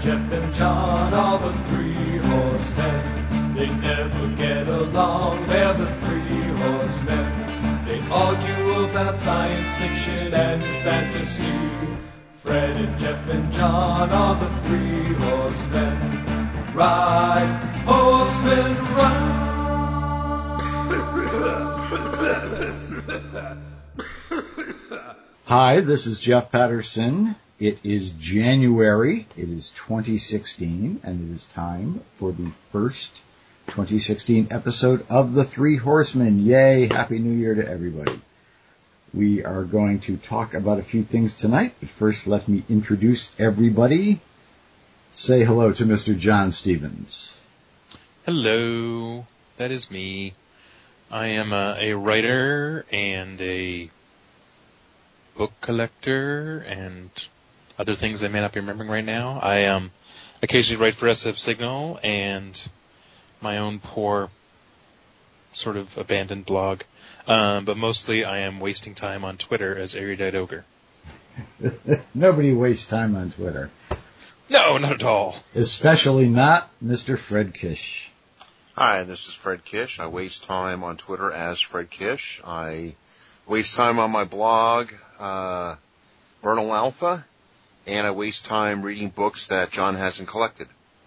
Jeff and John are the three horsemen. They never get along, they're the three horsemen. They argue about science fiction and fantasy. Fred and Jeff and John are the three horsemen. Ride, horsemen, ride. Hi, this is Jeff Patterson. It is January, it is 2016, and it is time for the first 2016 episode of The Three Horsemen. Yay, Happy New Year to everybody. We are going to talk about a few things tonight, but first let me introduce everybody. Say hello to Mr. John Stevens. Hello, that is me. I am a writer and a book collector and other things I may not be remembering right now. I occasionally write for SF Signal and my own poor sort of abandoned blog. But mostly I am wasting time on Twitter as Erudite Ogre. Nobody wastes time on Twitter. No, not at all. Especially not Mr. Fred Kish. Hi, this is Fred Kish. I waste time on Twitter as Fred Kish. I waste time on my blog, Vernal Alpha, and I waste time reading books that John hasn't collected.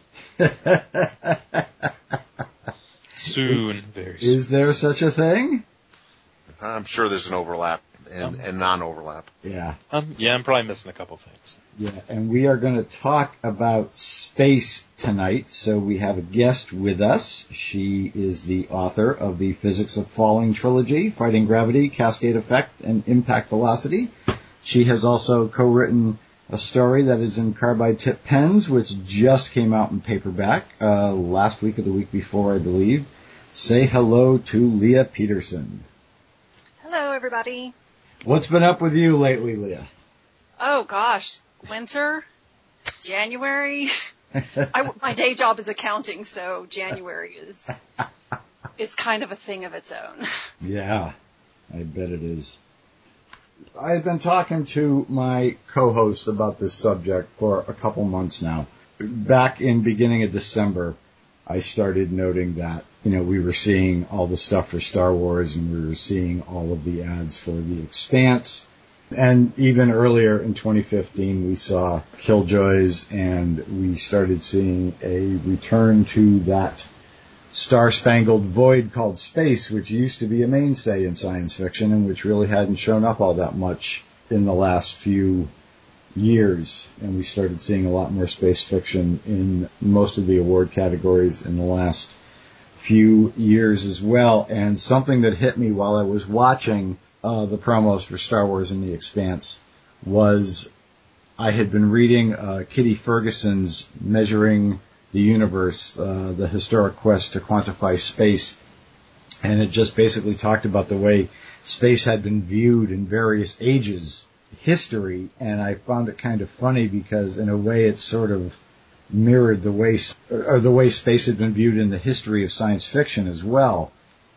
Soon, very soon. Is there such a thing? I'm sure there's an overlap and non-overlap. Yeah. Yeah, I'm probably missing a couple things. Yeah, and we are going to talk about space tonight. So we have a guest with us. She is the author of the Physics of Falling trilogy, Fighting Gravity, Cascade Effect, and Impact Velocity. She has also co-written a story that is in carbide tip pens, which just came out in paperback last week or the week before, I believe. Say hello to Leah Peterson. Hello, everybody. What's been up with you lately, Leah? Oh, gosh. Winter, January. My day job is accounting, so January is kind of a thing of its own. Yeah, I bet it is. I've been talking to my co-host about this subject for a couple months now. Back in beginning of December, I started noting that, we were seeing all the stuff for Star Wars and we were seeing all of the ads for The Expanse. And even earlier in 2015, we saw Killjoys and we started seeing a return to that star-spangled void called space, which used to be a mainstay in science fiction and which really hadn't shown up all that much in the last few years. And we started seeing a lot more space fiction in most of the award categories in the last few years as well. And something that hit me while I was watching the promos for Star Wars and The Expanse was I had been reading Kitty Ferguson's Measuring the Universe, the historic quest to quantify space, and it just basically talked about the way space had been viewed in various ages, history, and I found it kind of funny because in a way it sort of mirrored the way space had been viewed in the history of science fiction as well.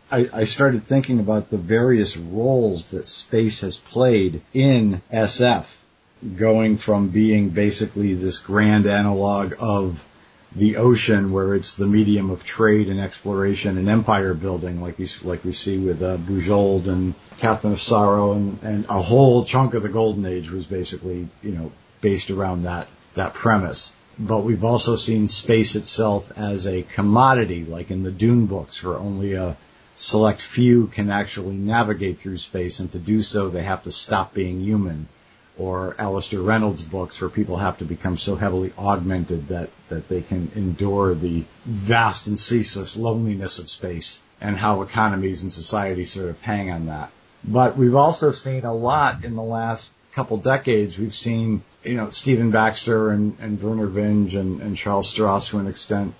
I started thinking about the various roles that space has played in SF, going from being basically this grand analog of the ocean, where it's the medium of trade and exploration and empire building, like we see with Bujold and Captain of Sorrow, and a whole chunk of the Golden Age was basically, based around that premise. But we've also seen space itself as a commodity, like in the Dune books, where only a select few can actually navigate through space, and to do so they have to stop being human. Or Alistair Reynolds' books, where people have to become so heavily augmented that they can endure the vast and ceaseless loneliness of space, and how economies and societies sort of hang on that. But we've also seen a lot in the last couple decades. We've seen, Stephen Baxter and Werner Vinge and Charles Stross to an extent,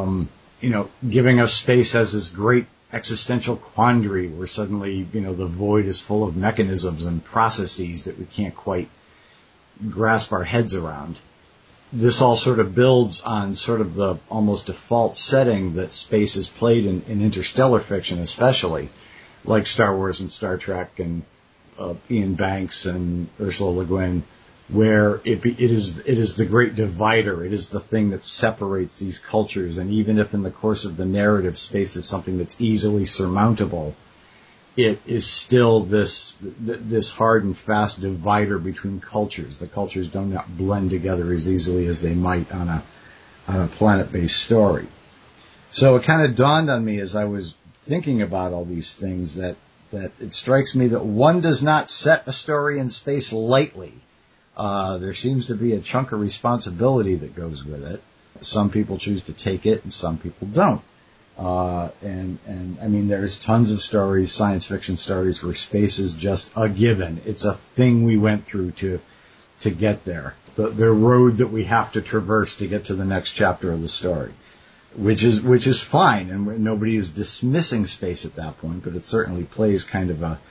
giving us space as this great existential quandary where suddenly, the void is full of mechanisms and processes that we can't quite grasp our heads around. This all sort of builds on sort of the almost default setting that space has played in interstellar fiction, especially, like Star Wars and Star Trek and Ian Banks and Ursula Le Guin. where it is the great divider. It is the thing that separates these cultures. And even if in the course of the narrative, space is something that's easily surmountable, it is still this hard and fast divider between cultures. The cultures do not blend together as easily as they might on a planet-based story. So it kind of dawned on me as I was thinking about all these things that it strikes me that one does not set a story in space lightly. There seems to be a chunk of responsibility that goes with it. Some people choose to take it and some people don't. And I mean, there's tons of stories, science fiction stories, where space is just a given. It's a thing we went through to get there. The road that we have to traverse to get to the next chapter of the story, which is fine. And nobody is dismissing space at that point, but it certainly plays kind of a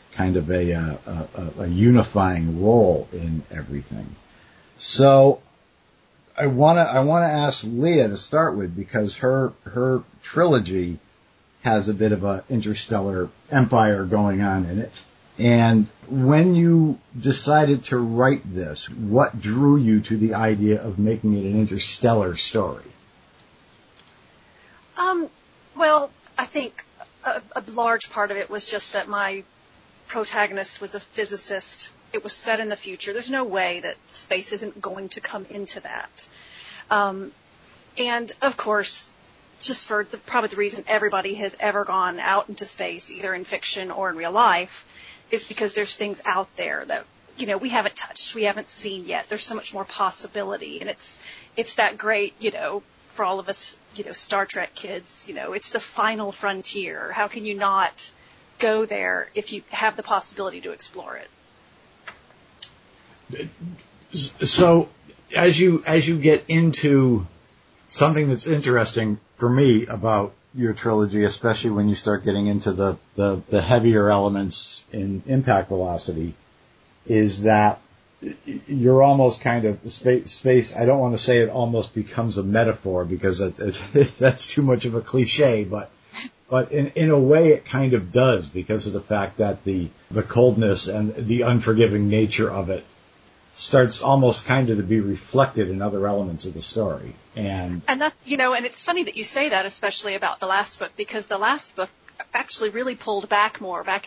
unifying role in everything. So I want to ask Leah to start with, because her trilogy has a bit of an interstellar empire going on in it. And when you decided to write this, what drew you to the idea of making it an interstellar story? Well, I think a large part of it was just that my protagonist was a physicist. It was set in the future. There's no way that space isn't going to come into that. And of course, just for probably the reason everybody has ever gone out into space, either in fiction or in real life, is because there's things out there that, we haven't touched, we haven't seen yet. There's so much more possibility. And it's that great, for all of us, Star Trek kids, it's the final frontier. How can you not go there if you have the possibility to explore it? So as you get into something that's interesting for me about your trilogy, especially when you start getting into the heavier elements in impact velocity, is that you're almost kind of space. I don't want to say it almost becomes a metaphor, because that's too much of a cliche, but in a way it kind of does, because of the fact that the coldness and the unforgiving nature of it starts almost kind of to be reflected in other elements of the story. And that, and it's funny that you say that, especially about the last book, because the last book actually really pulled back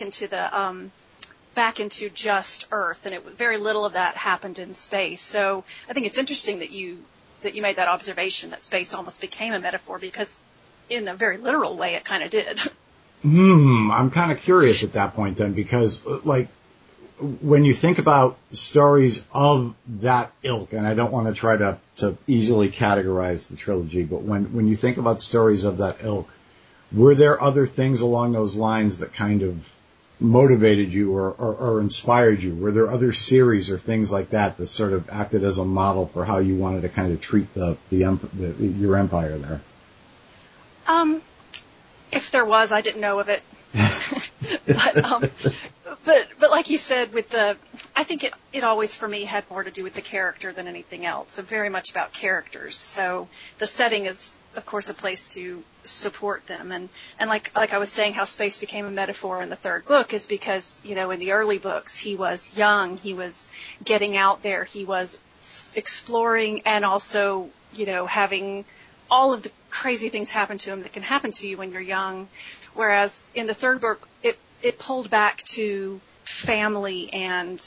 into just Earth, and very little of that happened in space. So I think it's interesting that you made that observation that space almost became a metaphor, because in a very literal way it kind of did. I'm kind of curious at that point then, because when you think about stories of that ilk, and I don't want to try to easily categorize the trilogy, but when you think about stories of that ilk, were there other things along those lines that kind of motivated you or inspired you? Were there other series or things like that sort of acted as a model for how you wanted to kind of treat your empire there? If there was, I didn't know of it. But like you said, I think it always for me had more to do with the character than anything else. So very much about characters. So the setting is, of course, a place to support them. And like I was saying, how space became a metaphor in the third book is because, in the early books, he was young, he was getting out there, he was exploring, and also, having all of the crazy things happen to him that can happen to you when you're young. Whereas in the third book, it pulled back to family and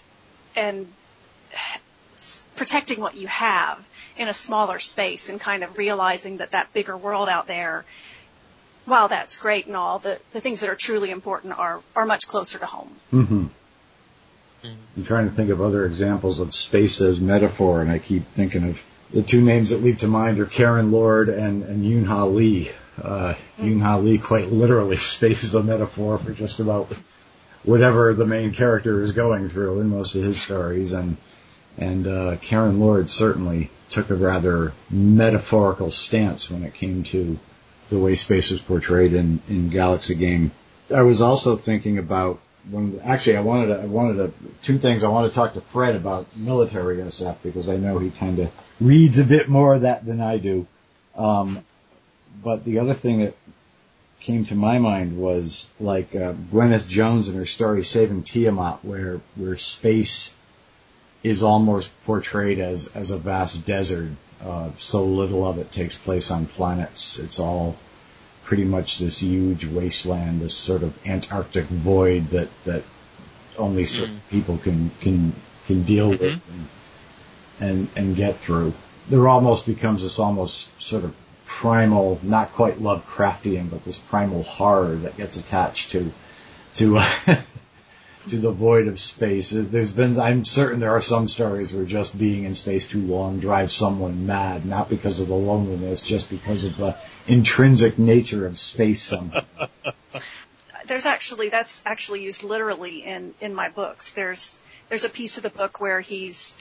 protecting what you have in a smaller space, and kind of realizing that bigger world out there, while that's great and all, the things that are truly important are much closer to home. Mm-hmm. I'm trying to think of other examples of space as metaphor, and I keep thinking of the two names that leap to mind are Karen Lord and Yoon-Ha Lee. Yoon-Ha Lee, quite literally, space is a metaphor for just about whatever the main character is going through in most of his stories, and Karen Lord certainly took a rather metaphorical stance when it came to the way space was portrayed in Galaxy Game. I was also thinking about I wanted two things. I want to talk to Fred about military SF, because I know he kind of reads a bit more of that than I do. But the other thing that came to my mind was Gwyneth Jones and her story Saving Tiamat, where space is almost portrayed as a vast desert. So little of it takes place on planets. It's all pretty much this huge wasteland, this sort of Antarctic void that only certain people can deal with and get through. There almost becomes this almost sort of primal, not quite Lovecraftian, but this primal horror that gets attached to to the void of space. I'm certain there are some stories where just being in space too long drives someone mad, not because of the loneliness, just because of the intrinsic nature of space somehow. That's actually used literally in my books. There's a piece of the book where he's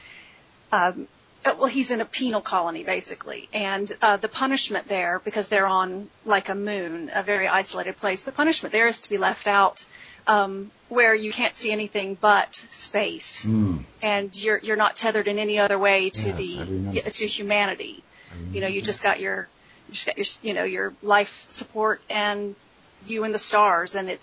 in a penal colony, basically. And the punishment there, because they're on like a moon, a very isolated place, the punishment there is to be left out where you can't see anything but space. And you're not tethered in any other way to to humanity. You just got your your life support and you and the stars, and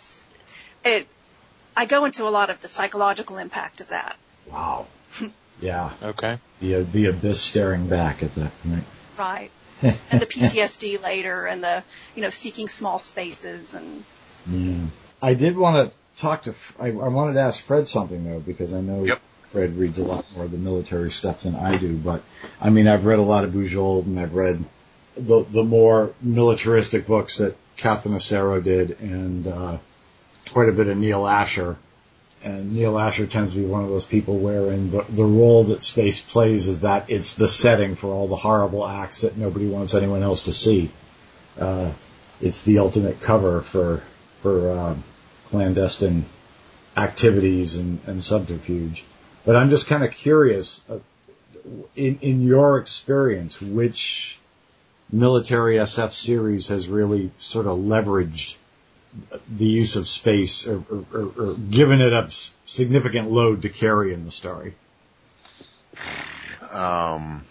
I go into a lot of the psychological impact of that. Wow. Yeah. Okay. The abyss staring back at that point. Right. And the PTSD later, and the seeking small spaces and. Yeah. I did want to talk to. I wanted to ask Fred something though, because I know Fred reads a lot more of the military stuff than I do. But I mean, I've read a lot of Bujold, and I've read the more militaristic books that Catherine Acero did, and quite a bit of Neil Asher. And Neil Asher tends to be one of those people wherein the role that space plays is that it's the setting for all the horrible acts that nobody wants anyone else to see. It's the ultimate cover for clandestine activities and subterfuge. But I'm just kind of curious, in your experience, which military SF series has really sort of leveraged the use of space or given it a significant load to carry in the story? Well,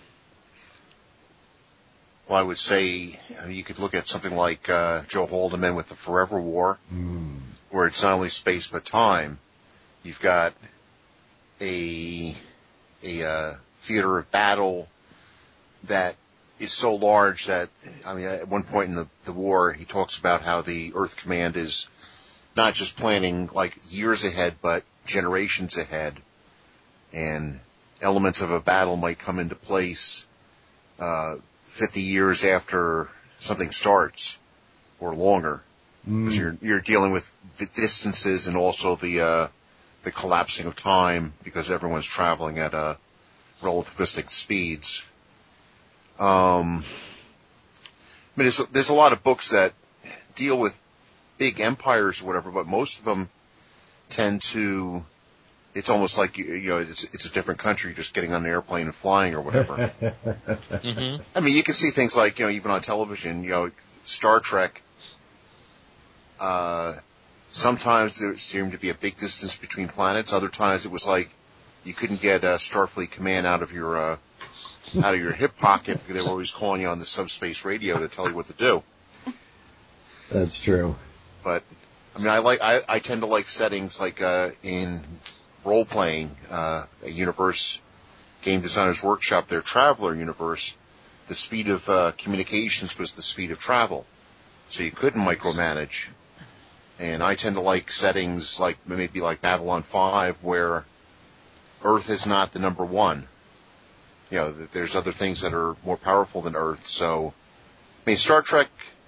I would say you could look at something like Joe Haldeman with the Forever War, where it's not only space but time. You've got a theater of battle that is so large that, I mean, at one point in the war, he talks about how the Earth Command is not just planning like years ahead, but generations ahead. And elements of a battle might come into place 50 years after something starts, or longer. Because you're dealing with the distances and also the collapsing of time, because everyone's traveling at relativistic speeds. I mean, there's a lot of books that deal with big empires or whatever, but most of them tend to, it's almost like, it's a different country just getting on an airplane and flying or whatever. I mean, you can see things like, even on television, Star Trek, sometimes there seemed to be a big distance between planets. Other times it was like you couldn't get Starfleet Command out of your hip pocket, because they were always calling you on the subspace radio to tell you what to do. That's true. But I mean, I tend to like settings like in role playing, a universe, Game Designers Workshop, their Traveler universe. The speed of communications was the speed of travel, so you couldn't micromanage. And I tend to like settings like maybe like Babylon 5, where Earth is not the number one. There's other things that are more powerful than Earth. So, I mean, Star Trek,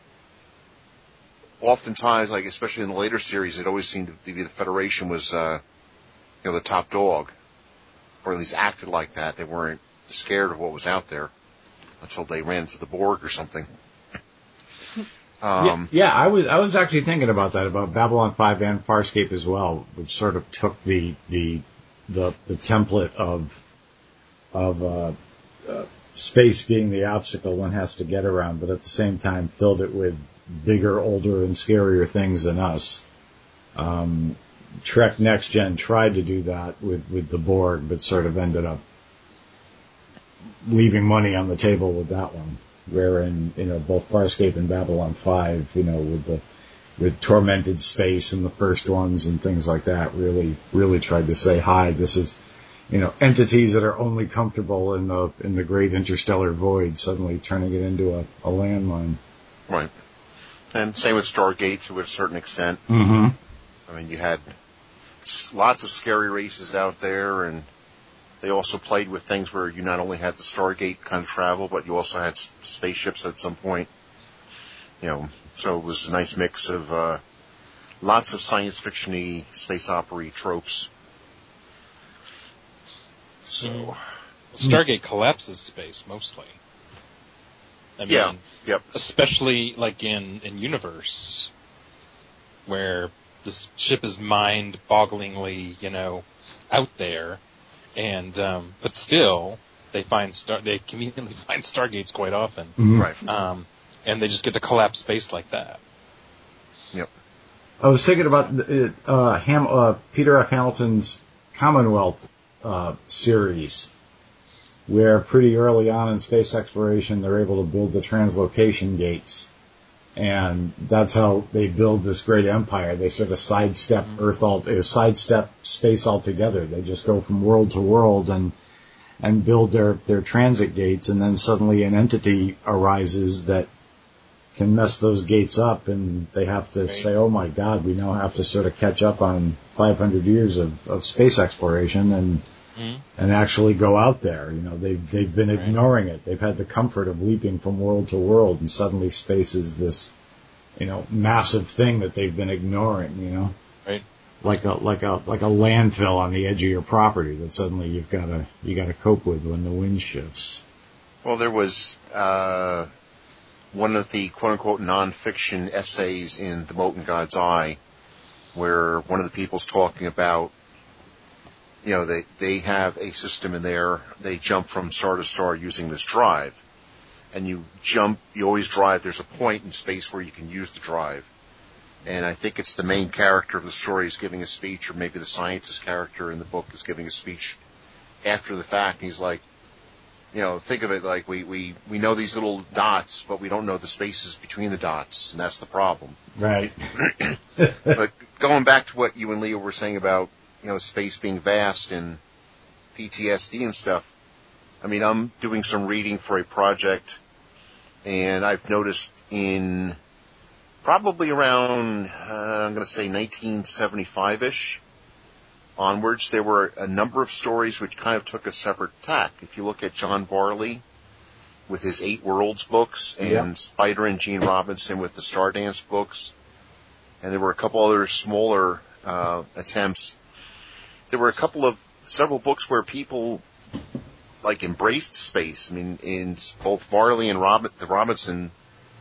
oftentimes, like especially in the later series, it always seemed to be the Federation was, the top dog, or at least acted like that. They weren't scared of what was out there until they ran into the Borg or something. I was actually thinking about that, about Babylon 5 and Farscape as well, which sort of took the template of space being the obstacle one has to get around, but at the same time filled it with bigger, older, and scarier things than us. Trek Next Gen tried to do that with the Borg, but sort of ended up leaving money on the table with that one. Wherein, both Farscape and Babylon 5, with Tormented Space and the first ones and things like that, really tried to say, hi, this is entities that are only comfortable in the great interstellar void suddenly turning it into a landmine. Right. And same with Stargate to a certain extent. Mm-hmm. I mean, you had lots of scary races out there, and they also played with things where you not only had the Stargate kind of travel, but you also had spaceships at some point. So it was a nice mix of lots of science fiction-y space opera tropes. So Stargate collapses space mostly. I mean, yeah, yep. Especially like in Universe, where this ship is mind-bogglingly, out there, and but still they conveniently find Stargates quite often, right? And they just get to collapse space like that. Yep. I was thinking about Peter F. Hamilton's Commonwealth series, where pretty early on in space exploration they're able to build the translocation gates, and that's how they build this great empire. They sort of sidestep sidestep space altogether. They just go from world to world and build their transit gates, and then suddenly an entity arises that can mess those gates up, and they have to say, oh my God, we now have to sort of catch up on 500 years of space exploration and actually go out there. They've been ignoring it. They've had the comfort of leaping from world to world, and suddenly space is this, massive thing that they've been ignoring, Right. Like a landfill on the edge of your property that suddenly you got to cope with when the wind shifts. Well, there was one of the quote-unquote non-fiction essays in The Mote in God's Eye, where one of the people's talking about, they have a system in there, they jump from star to star using this drive. And you always drive, there's a point in space where you can use the drive. And I think it's the main character of the story is giving a speech, or maybe the scientist character in the book is giving a speech after the fact. And he's like, think of it like we know these little dots, but we don't know the spaces between the dots, and that's the problem. Right. But going back to what you and Leo were saying about, space being vast and PTSD and stuff, I mean, I'm doing some reading for a project, and I've noticed in probably around, I'm going to say 1975-ish, onwards, there were a number of stories which kind of took a separate tack. If you look at John Varley with his 8 Worlds books, and Spider and Gene Robinson with the Stardance books, and there were a couple other smaller attempts. There were several books where people embraced space. I mean, in both Varley and the Robinson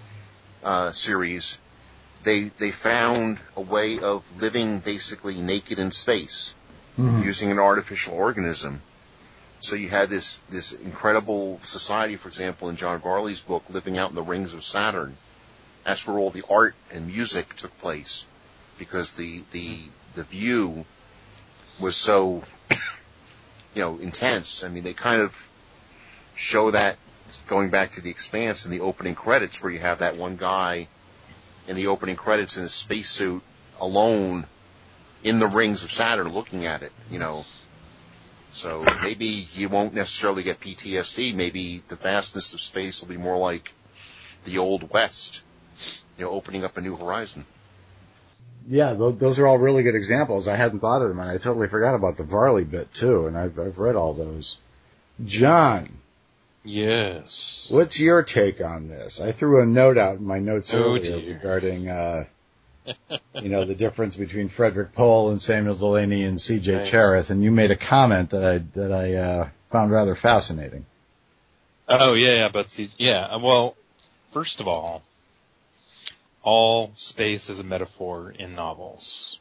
series, they found a way of living basically naked in space. Using an artificial organism. So you had this incredible society, for example, in John Varley's book, living out in the rings of Saturn. That's where all the art and music took place, because the view was so intense. I mean, they kind of show that going back to The Expanse in the opening credits, where you have that one guy in the opening credits in a spacesuit alone in the rings of Saturn looking at it, So maybe you won't necessarily get PTSD. Maybe the vastness of space will be more like the Old West, opening up a new horizon. Yeah, those are all really good examples. I hadn't thought of them, and I totally forgot about the Varley bit, too, and I've read all those. John. Yes. What's your take on this? I threw a note out in my notes earlier regarding, the difference between Frederick Pohl and Samuel Delany and C.J. Cherith, and you made a comment that I found rather fascinating. Oh, well, first of all space is a metaphor in novels.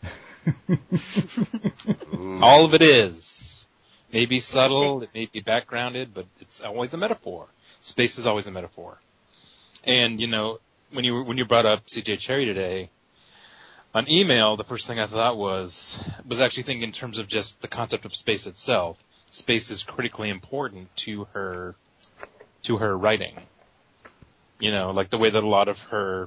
All of it is. Maybe subtle, it may be backgrounded, but it's always a metaphor. Space is always a metaphor. And, when you brought up C.J. Cherry today, on email, the first thing I thought was actually thinking in terms of just the concept of space itself. Space is critically important to her writing. Like the way that a lot of her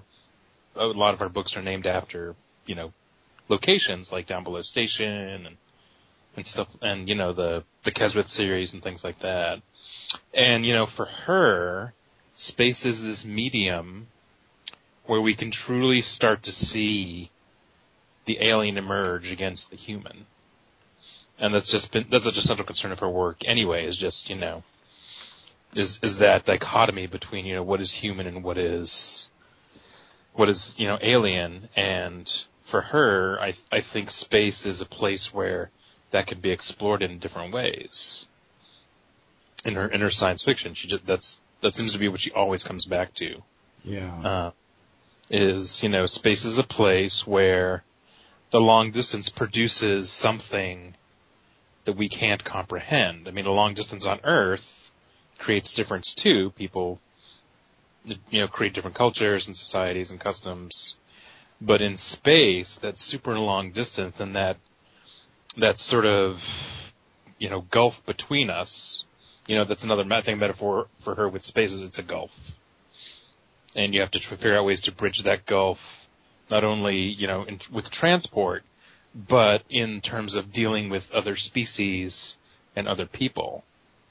books are named after, locations like Down Below Station and and stuff, and, you know, the Keswick series and things like that. And, you know, for her, space is this medium where we can truly start to see the alien emerge against the human. And that's just a central concern of her work anyway, is just, you know, is that dichotomy between, you know, what is human and what is, you know, alien. And for her, I think space is a place where that can be explored in different ways. In her science fiction, that seems to be what she always comes back to. Yeah. Is, you know, space is a place where the long distance produces something that we can't comprehend. I mean, a long distance on Earth creates difference too. People, you know, create different cultures and societies and customs. But in space, that super long distance and that sort of, you know, gulf between us, you know, that's another metaphor for her with space, is it's a gulf. And you have to figure out ways to bridge that gulf, not only, you know, with transport, but in terms of dealing with other species and other people.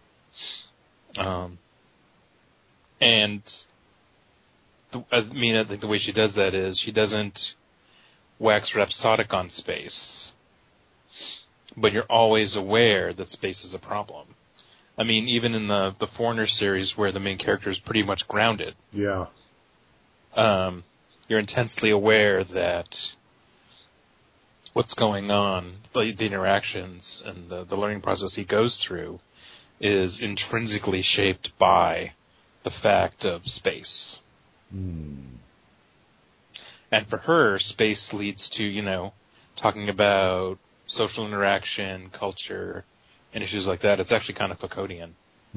And I think the way she does that is she doesn't wax rhapsodic on space, but you're always aware that space is a problem. I mean, even in the Foreigner series, where the main character is pretty much grounded. Yeah. You're intensely aware that what's going on, the interactions and the learning process he goes through is intrinsically shaped by the fact of space. And for her, space leads to, you know, talking about social interaction, culture, and issues like that. It's actually kind of Foucauldian.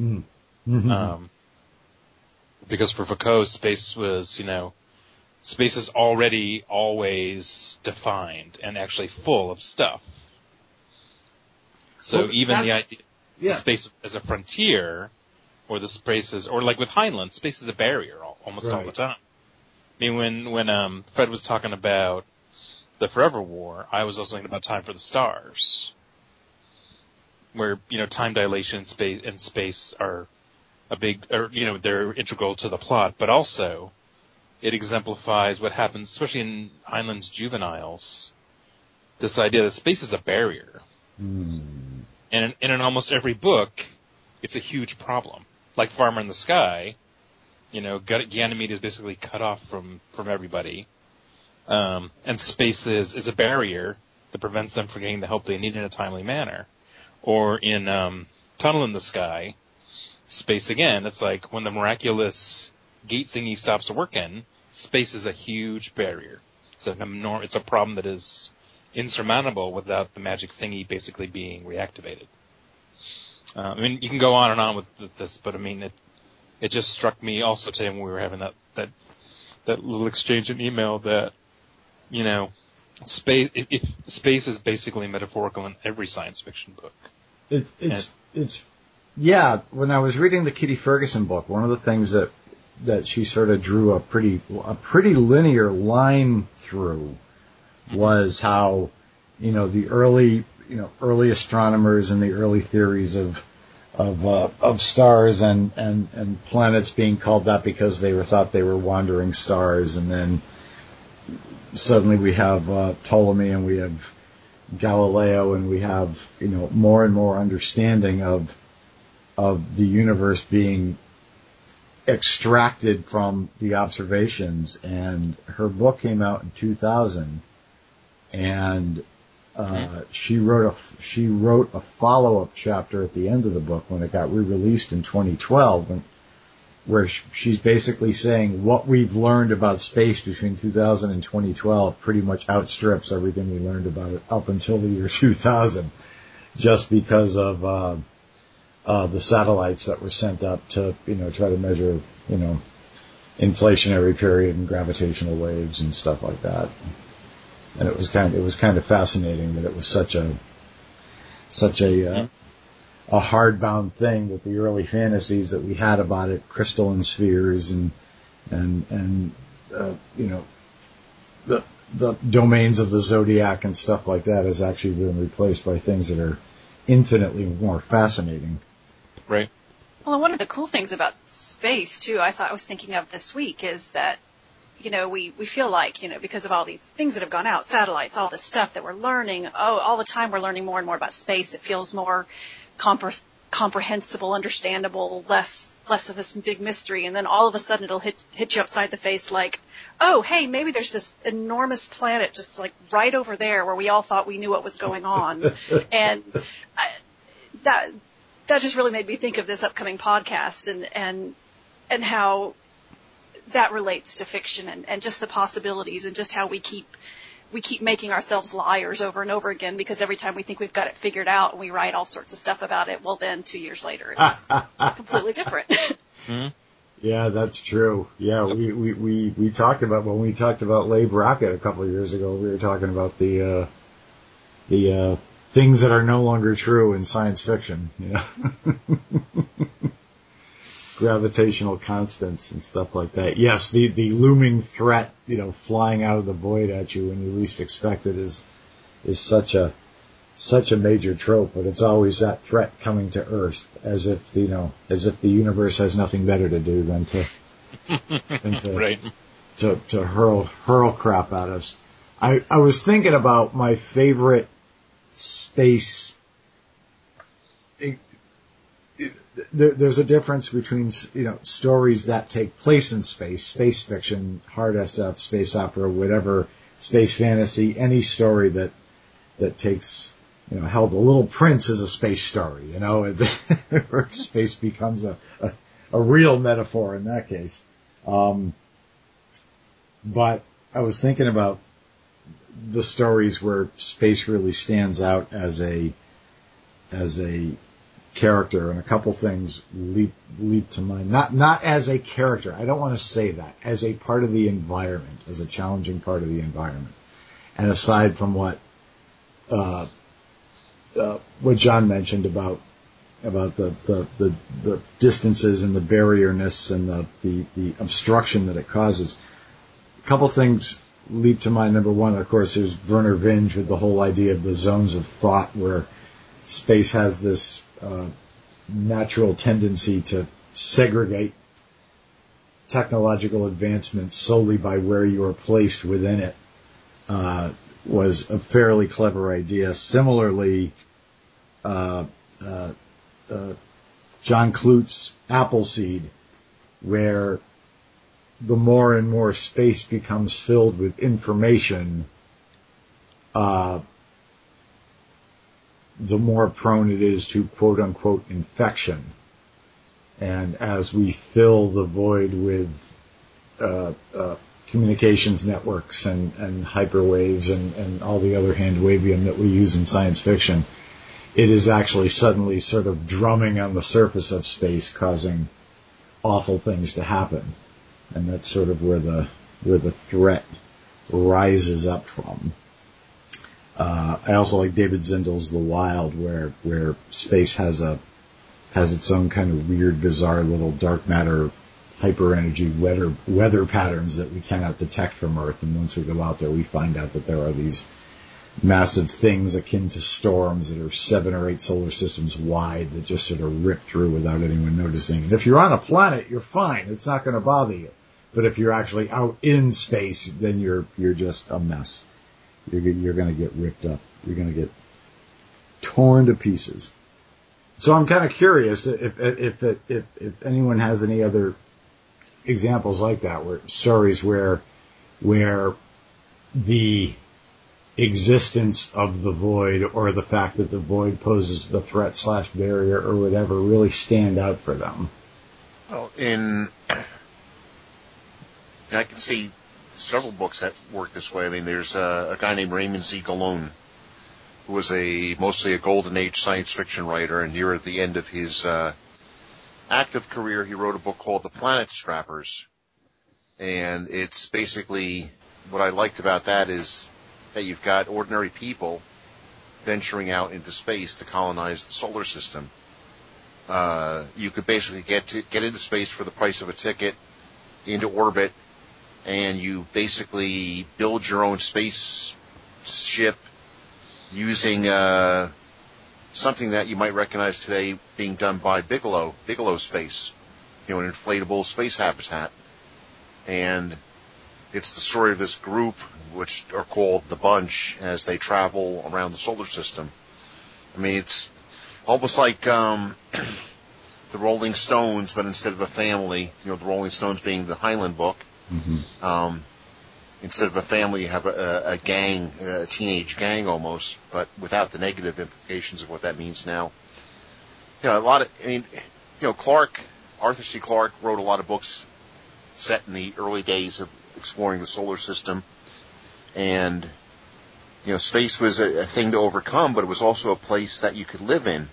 Because for Foucault, space was, you know, space is already always defined and actually full of stuff. So well, even the idea, the space as a frontier, or the spaces, or like with Heinlein, space is a barrier almost all the time. I mean, when Fred was talking about the Forever War, I was also thinking about Time for the Stars, where, you know, time dilation and space are you know, they're integral to the plot, but also it exemplifies what happens, especially in Heinlein's Juveniles, this idea that space is a barrier. And in almost every book, it's a huge problem. Like Farmer in the Sky, you know, Ganymede is basically cut off from everybody. And space is a barrier that prevents them from getting the help they need in a timely manner. Or in Tunnel in the Sky, space again, it's like when the miraculous gate thingy stops working, space is a huge barrier. It's a problem that is insurmountable without the magic thingy basically being reactivated. I mean, you can go on and on with this, but I mean, it just struck me also today when we were having that little exchange in email that, you know, space is basically metaphorical in every science fiction book. Yeah, when I was reading the Kitty Ferguson book, one of the things that she sort of drew a pretty linear line through was how, you know, the early astronomers and the early theories of stars and planets being called that because thought they were wandering stars, and then suddenly we have Ptolemy and we have Galileo, and we have, you know, more and more understanding of the universe being extracted from the observations. And her book came out in 2000, and she wrote a follow-up chapter at the end of the book when it got re-released in 2012, where she's basically saying what we've learned about space between 2000 and 2012 pretty much outstrips everything we learned about it up until the year 2000, just because of the satellites that were sent up to, you know, try to measure, you know, inflationary period and gravitational waves and stuff like that. And it was kind of fascinating that it was such a hardbound thing, that the early fantasies that we had about it, crystalline spheres and you know, the domains of the zodiac and stuff like that has actually been replaced by things that are infinitely more fascinating. Right. Well, one of the cool things about space, too, I was thinking of this week, is that, we feel like, because of all these things that have gone out, satellites, all this stuff that we're learning, all the time we're learning more and more about space. It feels more comprehensible, understandable, less of this big mystery. And then all of a sudden it'll hit you upside the face like, oh, hey, maybe there's this enormous planet just like right over there where we all thought we knew what was going on. And that just really made me think of this upcoming podcast and how that relates to fiction and just the possibilities and just how we keep making ourselves liars over and over again, because every time we think we've got it figured out and we write all sorts of stuff about it, well then 2 years later it's completely different. Mm-hmm. Yeah, that's true. Yeah, we talked about, when we talked about Labe Rocket a couple of years ago, we were talking about the things that are no longer true in science fiction, gravitational constants and stuff like that. Yes, the looming threat, flying out of the void at you when you least expect it is such a major trope, but it's always that threat coming to Earth, as if the universe has nothing better to do than to right. to hurl crap at us. I was thinking about my favorite space. There's a difference between, stories that take place in space fiction, hard SF, space opera, whatever, space fantasy, any story that takes, hell, The Little Prince is a space story, where space becomes a real metaphor in that case. But I was thinking about the stories where space really stands out as a character, and a couple things leap to mind. Not as a character. I don't want to say that. As a part of the environment, as a challenging part of the environment. And aside from what John mentioned about the distances and the barrierness and the obstruction that it causes, a couple things leap to mind. Number one, of course, there's Werner Vinge with the whole idea of the zones of thought, where space has this natural tendency to segregate technological advancements solely by where you are placed within it. Was a fairly clever idea. Similarly, John Klute's Appleseed, where the more and more space becomes filled with information, the more prone it is to quote-unquote infection. And as we fill the void with communications networks and hyperwaves and all the other handwavium that we use in science fiction, it is actually suddenly sort of drumming on the surface of space, causing awful things to happen. And that's sort of where the threat rises up from. I also like David Zindel's The Wild, where space has its own kind of weird, bizarre little dark matter, hyper energy weather patterns that we cannot detect from Earth. And once we go out there, we find out that there are these massive things akin to storms that are 7 or 8 solar systems wide that just sort of rip through without anyone noticing. And if you're on a planet, you're fine. It's not going to bother you. But if you're actually out in space, then you're just a mess. You're going to get ripped up. You're going to get torn to pieces. So I'm kind of curious if anyone has any other examples like that, where stories where the existence of the void, or the fact that the void poses the threat / barrier or whatever, really stand out for them. Well, I can see several books that work this way. I mean, there's a guy named Raymond Z. Gallone, who was mostly a golden age science fiction writer, and near at the end of his active career, he wrote a book called The Planet Strappers. And it's basically, what I liked about that is that you've got ordinary people venturing out into space to colonize the solar system. You could basically get into space for the price of a ticket, into orbit, and you basically build your own spaceship using something that you might recognize today being done by Bigelow Space, an inflatable space habitat. And it's the story of this group, which are called the Bunch, as they travel around the solar system. I mean, it's almost like the Rolling Stones, but instead of a family, the Rolling Stones being the Highland book, instead of a family, you have a gang, a teenage gang almost, but without the negative implications of what that means now. Arthur C. Clarke wrote a lot of books set in the early days of exploring the solar system, and space was a thing to overcome, but it was also a place that you could live in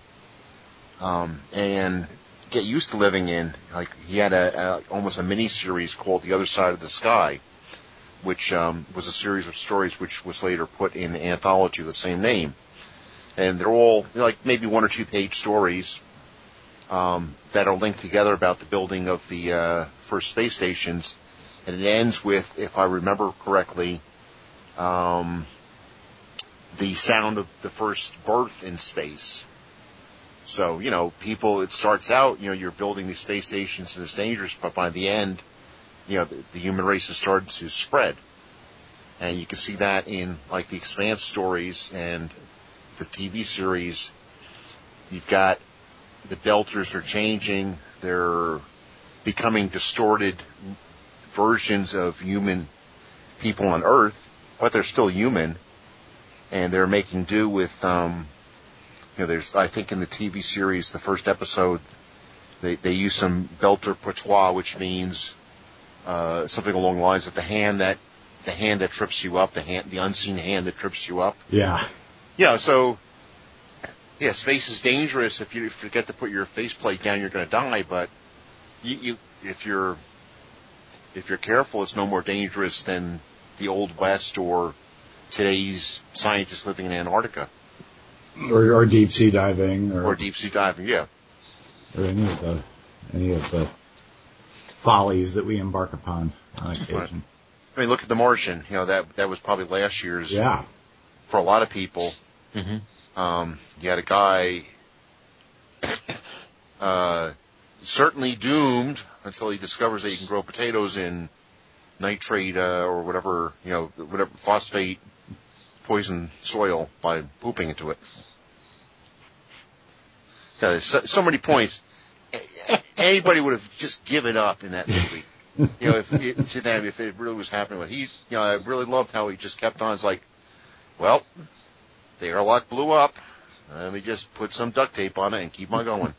and get used to living in. Like, he had almost a mini series called The Other Side of the Sky, which was a series of stories which was later put in an anthology of the same name, and they're all like maybe 1 or 2 page stories that are linked together about the building of the first space stations. And it ends with, if I remember correctly, the sound of the first birth in space. So, it starts out, you're building these space stations and it's dangerous, but by the end, the human race has started to spread. And you can see that in, like, the Expanse stories and the TV series. You've got the Belters are changing. They're becoming distorted versions of human people on Earth, but they're still human, and they're making do with, there's, I think in the TV series, the first episode, they use some Belter patois, which means something along the lines of the hand that trips you up, the unseen hand that trips you up. Yeah. Yeah, so, space is dangerous. If you forget to put your faceplate down, you're going to die, but if you're careful, it's no more dangerous than the Old West or today's scientists living in Antarctica. Or deep sea diving. Or deep sea diving, yeah. Or any of the follies that we embark upon on occasion. Right. I mean, look at The Martian. That was probably last year's. Yeah. For a lot of people. Mm-hmm. You had a guy certainly doomed until he discovers that you can grow potatoes in nitrate or whatever phosphate poison soil by pooping into it. Yeah, there's so many points. Anybody would have just given up in that movie. If it really was happening. But I really loved how he just kept on. It's like, well, the airlock blew up. Let me just put some duct tape on it and keep on going.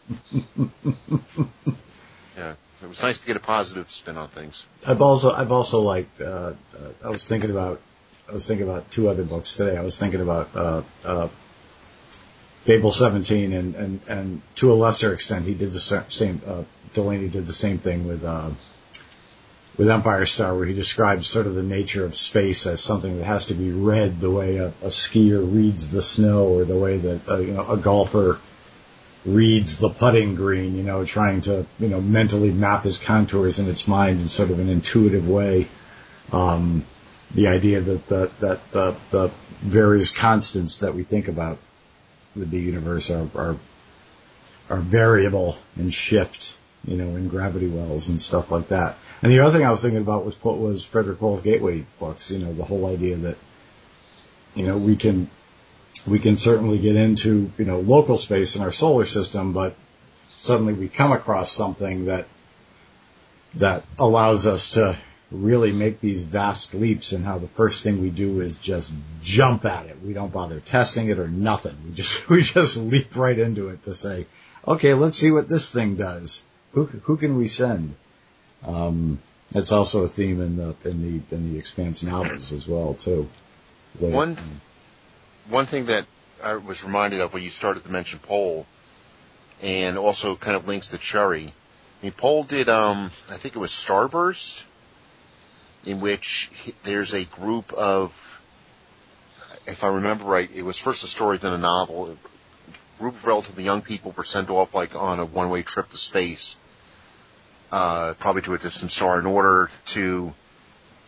Yeah, so it was nice to get a positive spin on things. I've also liked. I was thinking about 2 other books today. I was thinking about Babel 17, and to a lesser extent, he did the same. Delaney did the same thing with Empire Star, where he describes sort of the nature of space as something that has to be read the way a skier reads the snow, or the way that a golfer reads the putting green. Trying to mentally map his contours in its mind in sort of an intuitive way. The idea that the various constants that we think about with the universe are variable and shift, in gravity wells and stuff like that. And the other thing I was thinking about was Frederick Wall's Gateway books. The whole idea that we can certainly get into local space in our solar system, but suddenly we come across something that allows us to really make these vast leaps, and how the first thing we do is just jump at it. We don't bother testing it or nothing. We just leap right into it to say, okay, let's see what this thing does. Who can we send? It's also a theme in the Expanse novels as well too. One thing that I was reminded of when you started to mention Pohl, and also kind of links to Cherry. I mean, Pohl did I think it was Starburst, in which there's a group of, if I remember right, it was first a story, then a novel. A group of relatively young people were sent off like on a one-way trip to space, probably to a distant star, in order to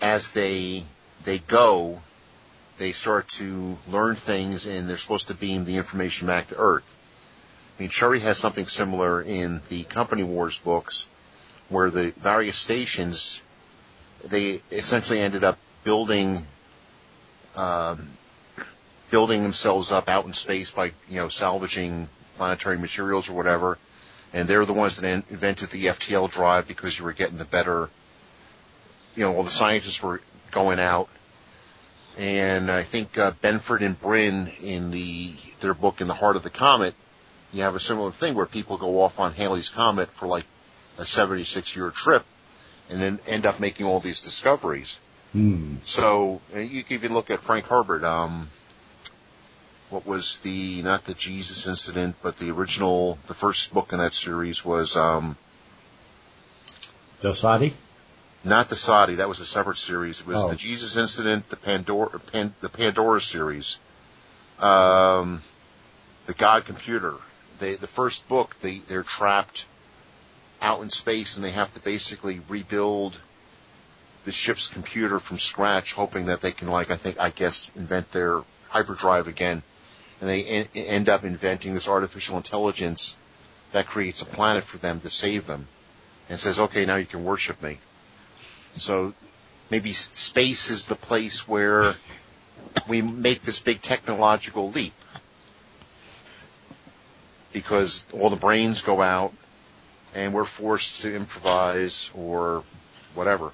as they go, they start to learn things, and they're supposed to beam the information back to Earth. I mean, Sherry has something similar in the Company Wars books, where the various stations, they essentially ended up building themselves up out in space by, salvaging planetary materials or whatever. And they're the ones that invented the FTL drive because you were getting the better, all the scientists were going out. And I think Benford and Bryn in their book In the Heart of the Comet, you have a similar thing where people go off on Halley's Comet for like a 76-year trip and then end up making all these discoveries. So you can even look at Frank Herbert. What was not the Jesus Incident, but the first book in that series was Dosadi? Not the Sadi. That was a separate series. It was the Jesus Incident, the Pandora series, the God Computer. The first book, they're trapped out in space, and they have to basically rebuild the ship's computer from scratch, hoping that they can, invent their hyperdrive again. And they end up inventing this artificial intelligence that creates a planet for them to save them, and says, "Okay, now you can worship me." So maybe space is the place where we make this big technological leap, because all the brains go out and we're forced to improvise or whatever.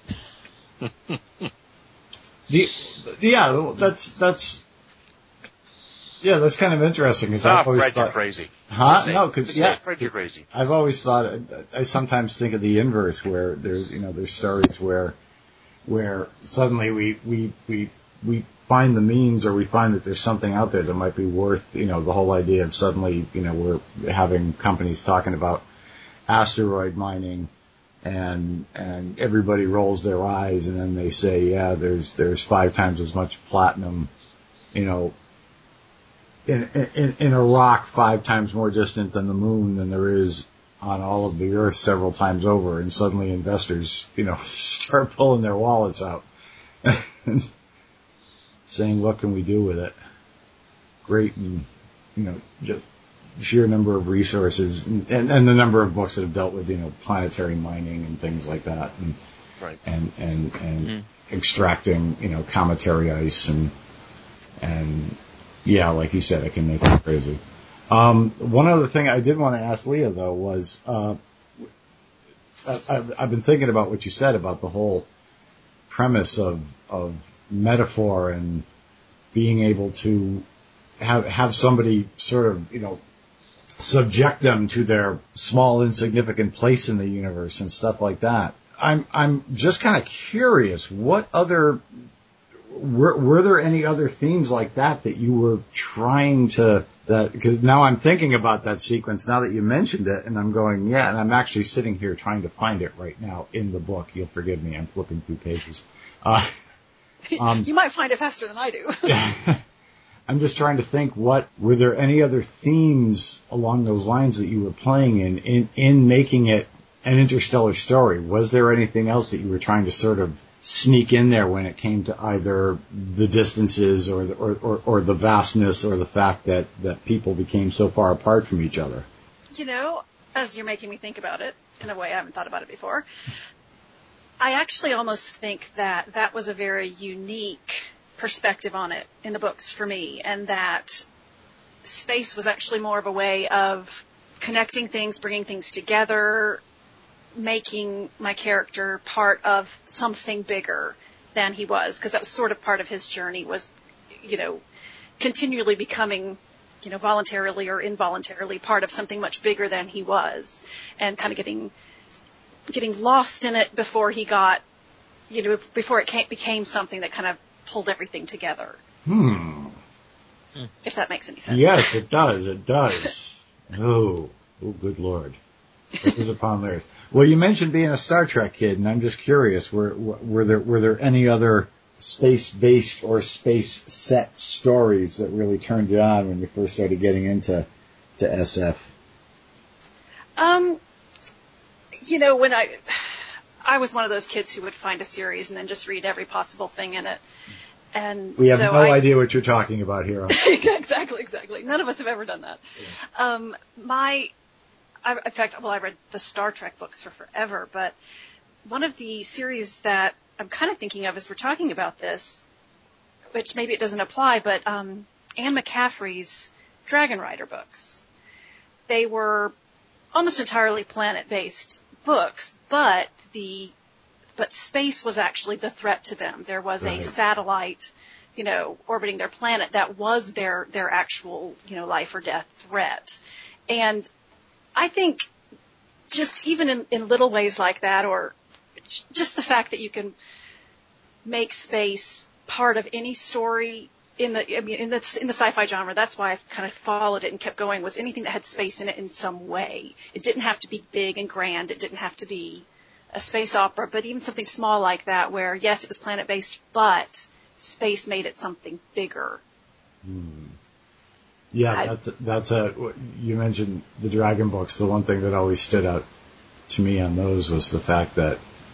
That's kind of interesting, because I've always Fred, thought, you're crazy. No, because Fred, you're crazy. I've always thought, I sometimes think of the inverse, where there's stories where suddenly we find the means, or we find that there's something out there that might be worth, the whole idea of suddenly, we're having companies talking about asteroid mining, and everybody rolls their eyes, and then they say, yeah, there's 5 times as much platinum, in a rock 5 times more distant than the moon than there is on all of the Earth several times over, and suddenly investors, start pulling their wallets out and saying, what can we do with it? Great, and, just sheer number of resources, and the number of books that have dealt with, planetary mining and things like that, and right. and extracting, cometary ice, and yeah, like you said, it can make it crazy. One other thing I did want to ask Leah, though, was I've been thinking about what you said about the whole premise of metaphor, and being able to have somebody sort of, subject them to their small, insignificant place in the universe and stuff like that. I'm just kind of curious, what other were there any other themes like that you were trying to, because now I'm thinking about that sequence now that you mentioned it, and I'm going, yeah, and I'm actually sitting here trying to find it right now in the book. You'll forgive me, I'm flipping through pages. You might find it faster than I do. I'm just trying to think, were there any other themes along those lines that you were playing in making it an interstellar story? Was there anything else that you were trying to sort of sneak in there when it came to either the distances or the vastness, or the fact that people became so far apart from each other? As you're making me think about it in a way I haven't thought about it before, I actually almost think that was a very unique perspective on it in the books for me, and that space was actually more of a way of connecting things, bringing things together, making my character part of something bigger than he was, because that was sort of part of his journey, was, continually becoming, voluntarily or involuntarily part of something much bigger than he was, and kind of getting lost in it before he got, before it became something that kind of pulled everything together. If that makes any sense. Yes, it does. It does. Oh, good Lord. What is upon Earth? Well, you mentioned being a Star Trek kid, and I'm just curious, were there any other space-based or space-set stories that really turned you on when you first started getting into SF? When I was one of those kids who would find a series and then just read every possible thing in it. And we have so no idea what you're talking about here. Exactly. None of us have ever done that. Yeah. I read the Star Trek books for forever, but one of the series that I'm kind of thinking of as we're talking about this, which maybe it doesn't apply, but Anne McCaffrey's Dragon Rider books. They were almost entirely planet-based books, but space was actually the threat to them. There was a satellite, orbiting their planet that was their actual, life or death threat. And I think just even in little ways like that, or just the fact that you can make space part of any story in the sci-fi genre, that's why I've kind of followed it and kept going, was anything that had space in it in some way. It didn't have to be big and grand. It didn't have to be a space opera, but even something small like that where, yes, it was planet-based, but space made it something bigger. Yeah, you mentioned the Dragon books. The one thing that always stood out to me on those was the fact that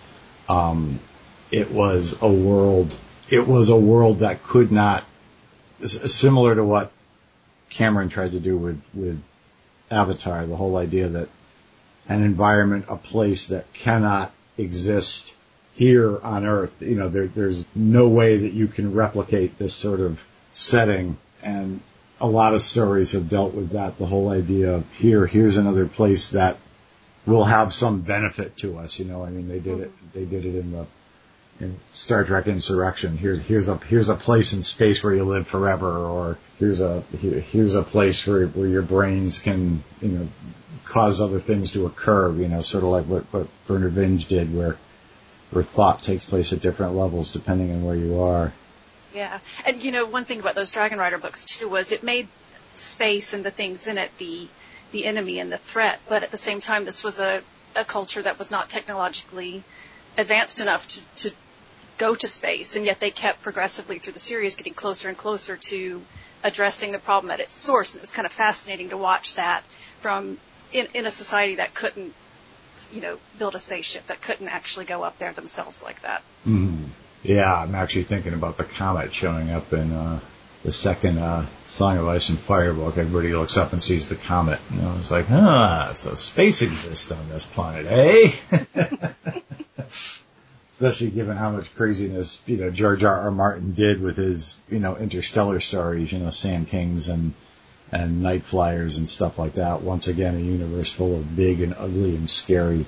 it was a world that could not, similar to what Cameron tried to do with Avatar, the whole idea that an environment, a place that cannot exist here on Earth. There's no way that you can replicate this sort of setting, and a lot of stories have dealt with that. The whole idea of here's another place that will have some benefit to us. They did it in Star Trek Insurrection. Here's a place in space where you live forever, or here's a place where your brains can cause other things to occur. Sort of like what Bernard Vinge did, where thought takes place at different levels depending on where you are. Yeah, and one thing about those Dragon Rider books too was it made space and the things in it the enemy and the threat, but at the same time this was a culture that was not technologically advanced enough to go to space, and yet they kept progressively through the series getting closer and closer to addressing the problem at its source. And it was kind of fascinating to watch that from in a society that couldn't, build a spaceship, that couldn't actually go up there themselves like that. Mm-hmm. Yeah, I'm actually thinking about the comet showing up in the second Song of Ice and Fire book. Everybody looks up and sees the comet. It's like, so space exists on this planet, eh? Especially given how much craziness, George R.R. Martin did with his, interstellar stories, Sand Kings and Night Flyers and stuff like that. Once again, a universe full of big and ugly and scary,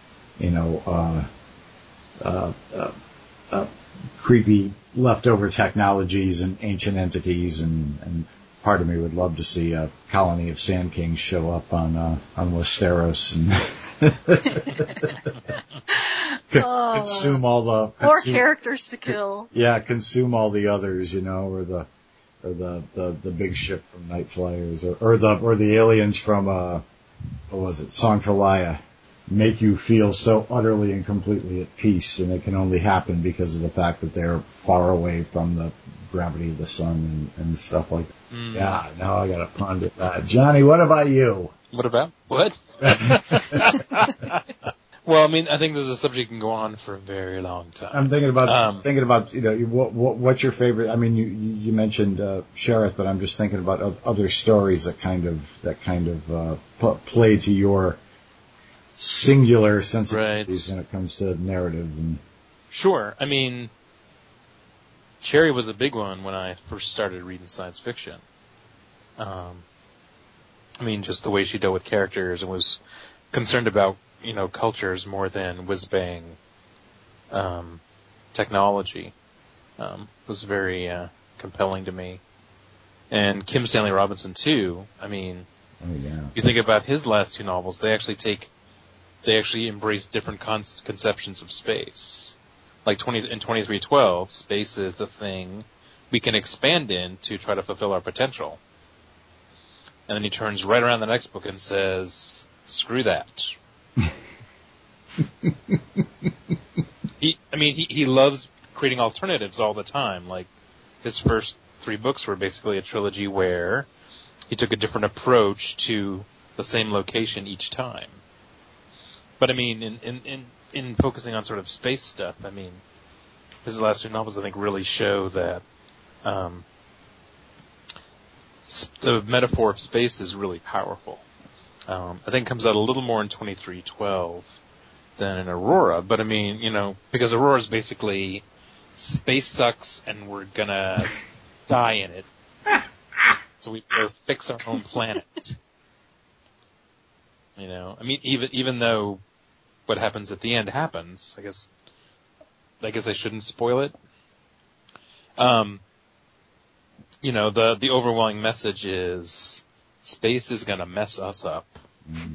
creepy leftover technologies and ancient entities, and part of me would love to see a colony of Sand Kings show up on Westeros and consume all the more characters to kill. Yeah, consume all the others, or the big ship from Night Flyers, or the aliens from what was it, Song for Laya, make you feel so utterly and completely at peace, and it can only happen because of the fact that they're far away from the gravity of the sun and stuff like that. Mm. Yeah, now I gotta ponder that. Johnny, what about you? What about? What? Well, I think this is a subject that can go on for a very long time. I'm thinking about what's your favorite? You mentioned Sheriff, but I'm just thinking about other stories that kind of play to your singular sensibilities when it comes to narrative. And sure. Cherry was a big one when I first started reading science fiction. Just the way she dealt with characters and was concerned about cultures more than whiz-bang technology was very compelling to me. And Kim Stanley Robinson, too. You think about his last two novels, they actually embrace different conceptions of space. Like in 2312, space is the thing we can expand in to try to fulfill our potential. And then he turns right around the next book and says, screw that. He loves creating alternatives all the time. Like, his first 3 books were basically a trilogy where he took a different approach to the same location each time. But I mean, in focusing on sort of space stuff, I mean, his last two novels I think really show that the metaphor of space is really powerful. I think it comes out a little more in 2312 than in Aurora, but I mean, you know, because Aurora is basically space sucks and we're gonna die in it. So we better fix our own planet. You know, I mean, even though what happens at the end happens, I guess I shouldn't spoil it. You know, the overwhelming message is space is gonna mess us up. Mm.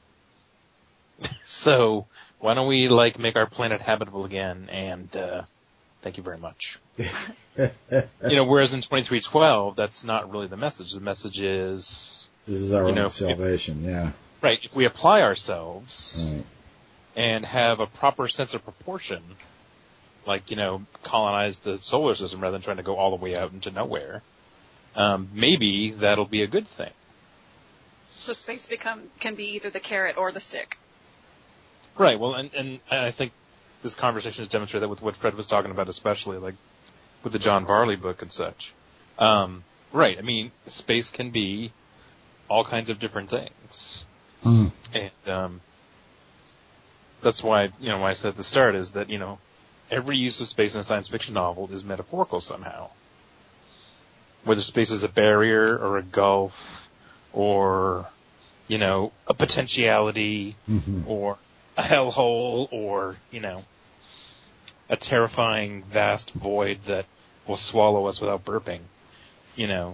So why don't we make our planet habitable again? And thank you very much. You know, whereas in 2312, that's not really the message. The message is this is our own salvation. Yeah. Right. If we apply ourselves and have a proper sense of proportion, like, you know, colonize the solar system rather than trying to go all the way out into nowhere, maybe that'll be a good thing. So space can be either the carrot or the stick. Right. Well, and I think this conversation has demonstrated that with what Fred was talking about, especially like with the John Varley book and such. Right. I mean, space can be all kinds of different things. Mm. And that's why, you know, why I said at the start is that, you know, every use of space in a science fiction novel is metaphorical somehow. Whether space is a barrier or a gulf or, you know, a potentiality or a hellhole or, you know, a terrifying vast void that will swallow us without burping. You know,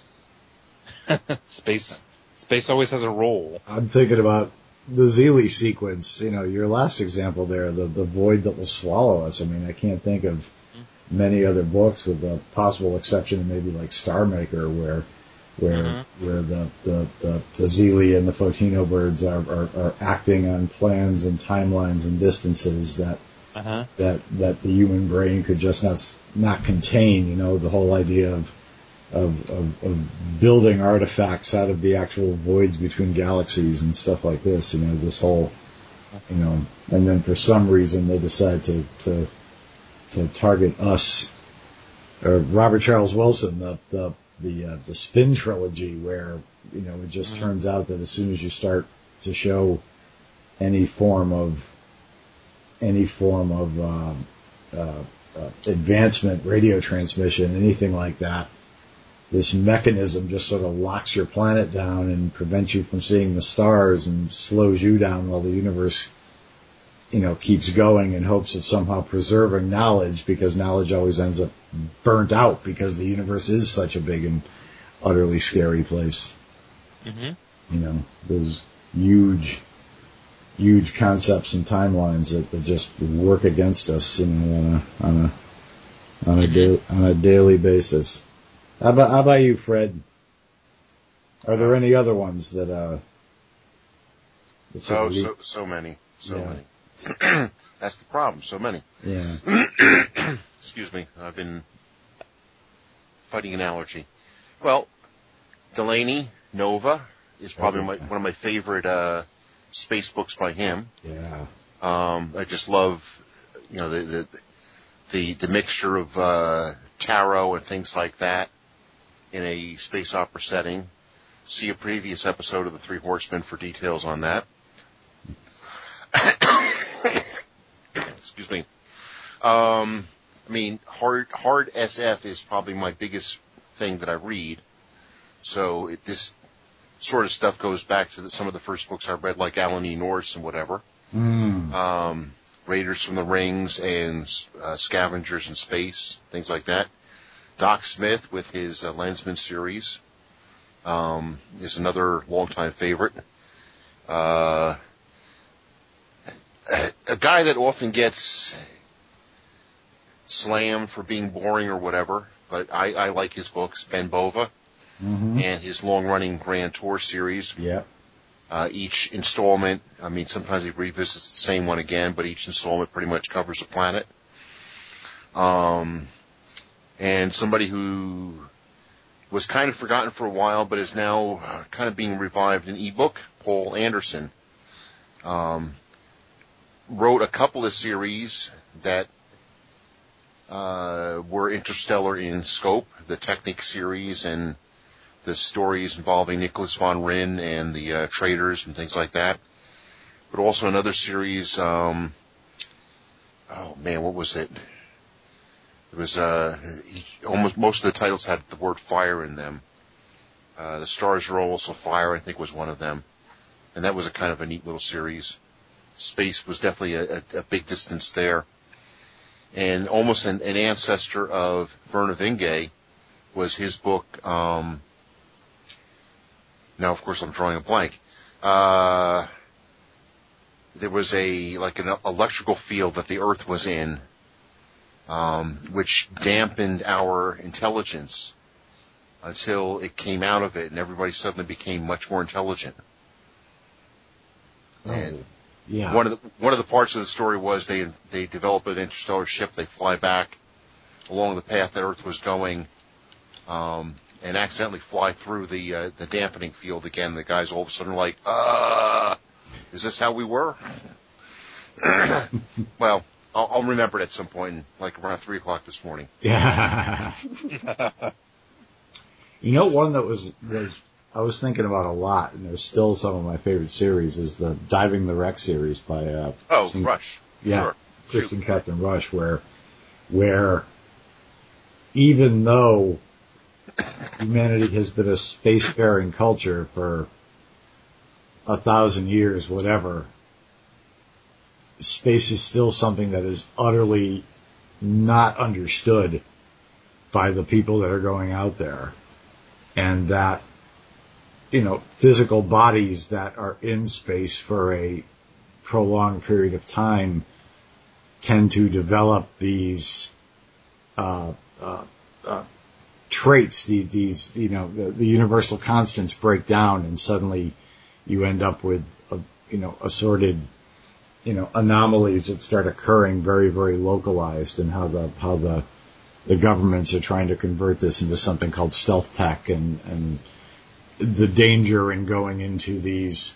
space always has a role. I'm thinking about the Zeely sequence, you know, your last example there, the void that will swallow us. I mean, I can't think of many other books with the possible exception of maybe like Star Maker where the Zeely and the Photino birds are acting on plans and timelines and distances that the human brain could just not contain. You know, the whole idea of building artifacts out of the actual voids between galaxies and stuff like this. You know, this whole, you know, and then for some reason they decide to target us or Robert Charles Wilson, the Spin trilogy, where, you know, it just turns out that as soon as you start to show any form of advancement, radio transmission, anything like that, this mechanism just sort of locks your planet down and prevents you from seeing the stars and slows you down while the universe, you know, keeps going in hopes of somehow preserving knowledge, because knowledge always ends up burnt out because the universe is such a big and utterly scary place. Mm-hmm. You know, those huge concepts and timelines that just work against us, you know, on a daily basis. How about you, Fred? Are there any other ones that so many. That's the problem. So many. Yeah. Excuse me. I've been fighting an allergy. Well, Delaney, Nova is probably one of my favorite space books by him. Yeah. I just love, you know, the mixture of tarot and things like that in a space opera setting. See a previous episode of The Three Horsemen for details on that. Excuse me. I mean, hard SF is probably my biggest thing that I read. So this sort of stuff goes back to some of the first books I read, like Alan E. Norse and whatever. Raiders from the Rings and Scavengers in Space, things like that. Doc Smith with his Lensman series is another longtime favorite. A guy that often gets slammed for being boring or whatever, but I like his books, Ben Bova, and his long-running Grand Tour series. Yeah. Each installment, I mean, sometimes he revisits the same one again, but each installment pretty much covers a planet. And somebody who was kind of forgotten for a while, but is now kind of being revived in ebook, Paul Anderson. wrote a couple of series that were interstellar in scope, the Technic series and the stories involving Nicholas von Rynn and the traders and things like that. But also another series, what was it? It was almost most of the titles had the word fire in them. The Stars Are Also Fire, I think, was one of them, and that was a kind of a neat little series. Space was definitely a big distance there, and almost an ancestor of Vernor Vinge was his book. Now, of course, I'm drawing a blank. There was an electrical field that the Earth was in, which dampened our intelligence until it came out of it, and everybody suddenly became much more intelligent. Oh, and yeah. one of the parts of the story was they develop an interstellar ship. They fly back along the path that Earth was going, and accidentally fly through the dampening field again. The guys all of a sudden are like, is this how we were? Well, I'll remember it at some point, like around 3 o'clock this morning. Yeah. You know, one that was I was thinking about a lot, and there's still some of my favorite series, is the Diving the Wreck series by Rush. Yeah, Sure. Christian Captain Rush, where even though humanity has been a spacefaring culture for 1,000 years, whatever, space is still something that is utterly not understood by the people that are going out there. And that, physical bodies that are in space for a prolonged period of time tend to develop these traits, these the universal constants break down, and suddenly you end up with assorted anomalies that start occurring very, very localized, and how the governments are trying to convert this into something called stealth tech, and the danger in going into these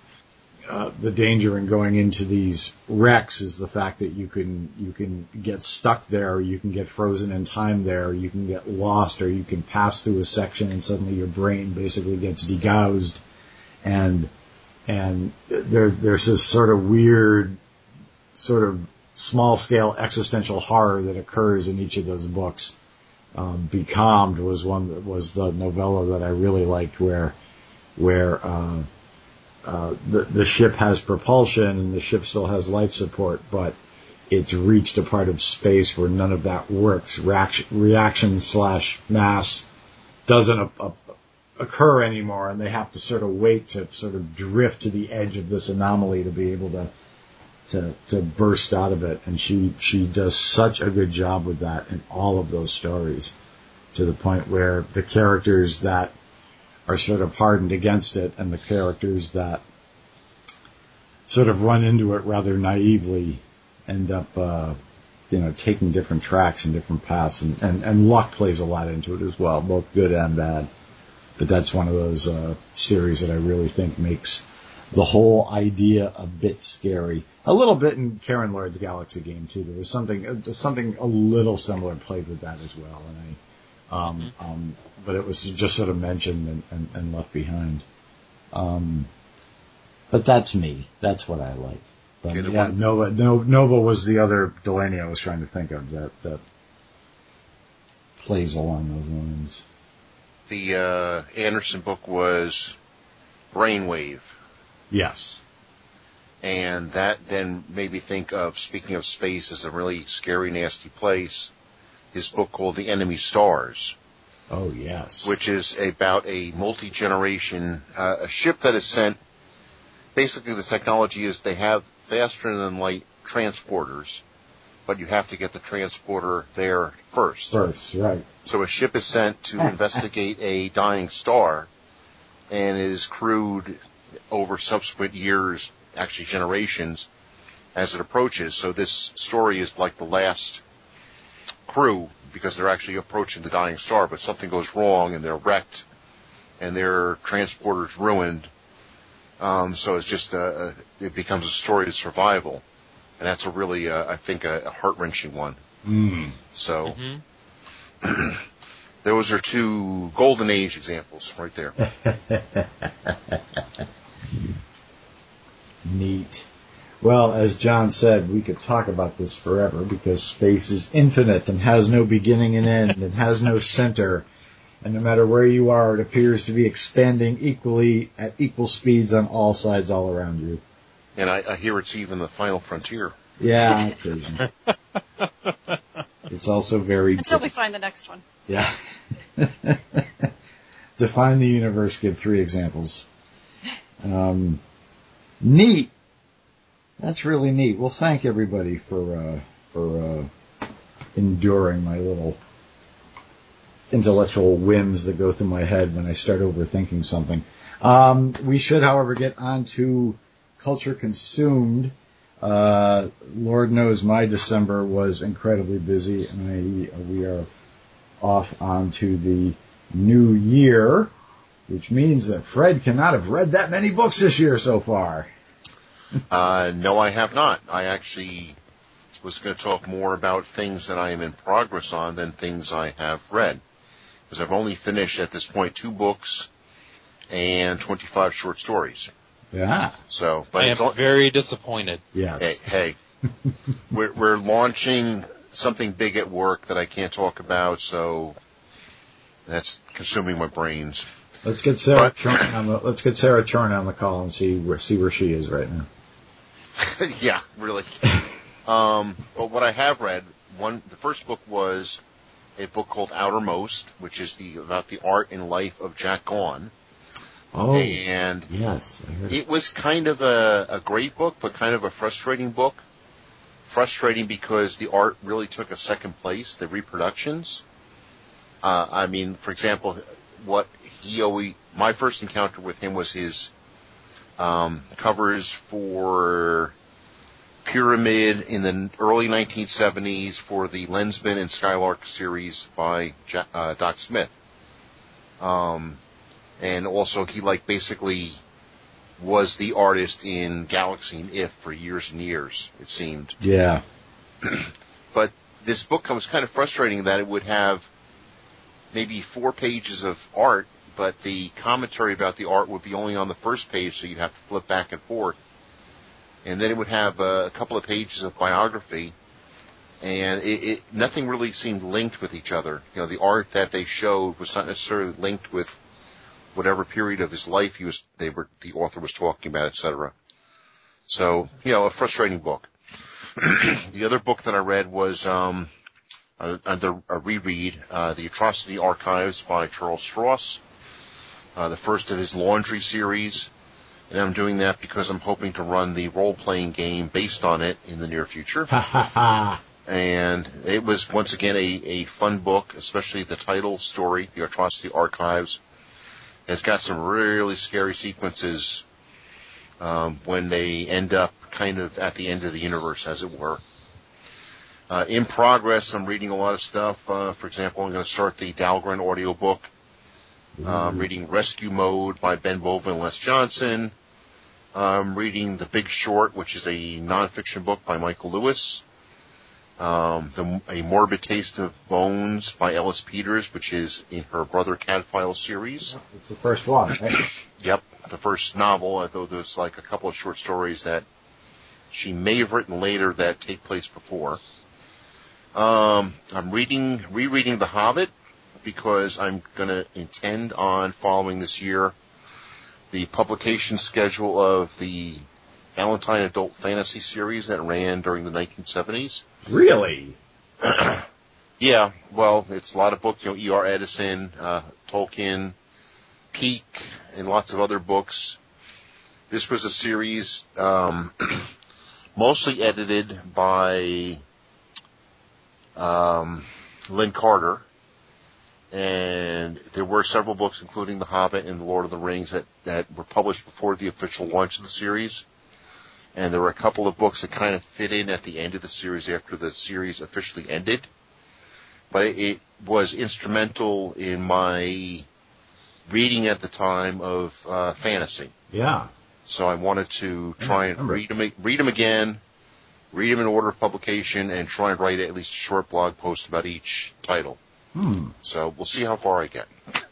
wrecks is the fact that you can get stuck there, you can get frozen in time there, you can get lost, or you can pass through a section and suddenly your brain basically gets degaussed, and there's this sort of weird, sort of small-scale existential horror that occurs in each of those books. Becalmed was the novella that I really liked, where the ship has propulsion and the ship still has life support, but it's reached a part of space where none of that works. Reaction/mass doesn't occur anymore, and they have to sort of wait to sort of drift to the edge of this anomaly to be able to burst out of it. And she does such a good job with that in all of those stories, to the point where the characters that are sort of hardened against it and the characters that sort of run into it rather naively end up taking different tracks and different paths, and luck plays a lot into it as well, both good and bad. But that's one of those series that I really think makes the whole idea a bit scary. A little bit in Karen Lord's Galaxy game too. There was something a little similar played with that as well, and but it was just sort of mentioned and left behind. But that's me. That's what I like. But yeah, Nova was the other Delaney I was trying to think of that plays along those lines. The Anderson book was Brainwave. Yes. And that then made me think of, speaking of space as a really scary, nasty place, his book called The Enemy Stars. Oh, yes. Which is about a multi-generation, a ship that is sent. Basically, the technology is they have faster-than-light transporters, but you have to get the transporter there first. First, right. So a ship is sent to investigate a dying star, and is crewed over subsequent years, actually generations, as it approaches. So this story is like the last crew, because they're actually approaching the dying star, but something goes wrong and they're wrecked and their transporter's ruined. So it's just it becomes a story of survival. And that's a really, I think, a heart-wrenching one. Mm. So, those are two golden age examples right there. Neat. Well, as John said, we could talk about this forever because space is infinite and has no beginning and end and has no center. And no matter where you are, it appears to be expanding equally at equal speeds on all sides all around you. And I hear it's even the final frontier. Yeah, occasionally. It's also very... Until we find the next one. Yeah. Define the universe, give 3 examples. Neat. That's really neat. Well, thank everybody for enduring my little intellectual whims that go through my head when I start overthinking something. We should, however, get on to Culture Consumed. Lord knows my December was incredibly busy, and we are off onto the new year, which means that Fred cannot have read that many books this year so far. No, I have not. I actually was going to talk more about things that I am in progress on than things I have read. Because I've only finished, at this point, 2 books and 25 short stories. Yeah. So, but I am very disappointed. Yes. Hey, we're launching something big at work that I can't talk about, so that's consuming my brains. Let's get Sarah Turner on the call and see where she is right now. Yeah, really. But what I have read, the first book was a book called Outermost, which is about the art and life of Jack Gaughan. Oh, and yes, I heard it was kind of a great book, but kind of a frustrating book. Frustrating because the art really took a second place, the reproductions. I mean, for example, my first encounter with him was his covers for Pyramid in the early 1970s for the Lensman and Skylark series by Doc Smith. And also he basically was the artist in Galaxy and If for years and years, it seemed. Yeah. But this book was kind of frustrating that it would have maybe 4 pages of art, but the commentary about the art would be only on the first page, so you'd have to flip back and forth. And then it would have a couple of pages of biography, and nothing really seemed linked with each other. You know, the art that they showed was not necessarily linked with whatever period of his life the author was talking about, etc. So, a frustrating book. The other book that I read was under a reread, The Atrocity Archives by Charles Stross, the first of his Laundry series. And I'm doing that because I'm hoping to run the role-playing game based on it in the near future. And it was, once again, a fun book, especially the title story, The Atrocity Archives. It's got some really scary sequences when they end up kind of at the end of the universe, as it were. In progress, I'm reading a lot of stuff. For example, I'm going to start the Dahlgren audiobook. I'm reading Rescue Mode by Ben Bova and Les Johnson. I'm reading The Big Short, which is a nonfiction book by Michael Lewis. A Morbid Taste of Bones by Ellis Peters, which is in her Brother Cadfael series. It's the first one, right? Yep, the first novel, although there's a couple of short stories that she may have written later that take place before. I'm rereading The Hobbit because I'm going to intend on following this year the publication schedule of the Valentine Adult Fantasy series that ran during the 1970s. Really? Yeah, well, it's a lot of books, E.R. Edison, Tolkien, Peake, and lots of other books. This was a series mostly edited by Lynn Carter, and there were several books, including The Hobbit and The Lord of the Rings, that were published before the official launch of the series. And there were a couple of books that kind of fit in at the end of the series after the series officially ended. But it was instrumental in my reading at the time of fantasy. Yeah. So I wanted to try and read them again read them in order of publication, and try and write at least a short blog post about each title. So we'll see how far I get.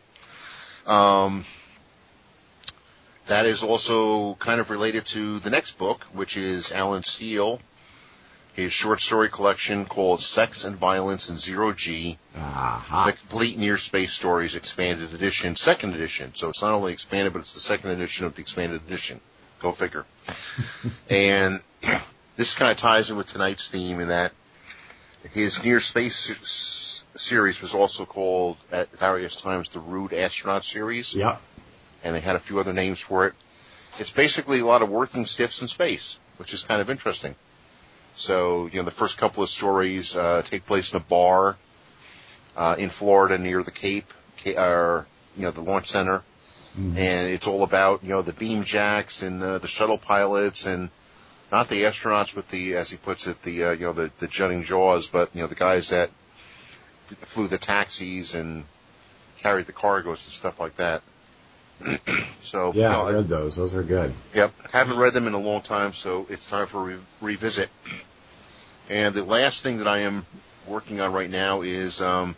That is also kind of related to the next book, which is Alan Steele, his short story collection called Sex and Violence in Zero G, The Complete Near Space Stories Expanded Edition, second edition. So it's not only expanded, but it's the second edition of the expanded edition. Go figure. And this kind of ties in with tonight's theme in that his Near Space series was also called at various times the Rude Astronaut series. Yeah. And they had a few other names for it. It's basically a lot of working stiffs in space, which is kind of interesting. So, the first couple of stories take place in a bar in Florida near the Cape, or the launch center. Mm-hmm. And it's all about, the beam jacks and the shuttle pilots and not the astronauts with the, as he puts it, the jutting jaws, but, the guys that flew the taxis and carried the cargoes and stuff like that. So yeah, I read those. Those are good. Yep. Haven't read them in a long time, so it's time for a revisit. And the last thing that I am working on right now is our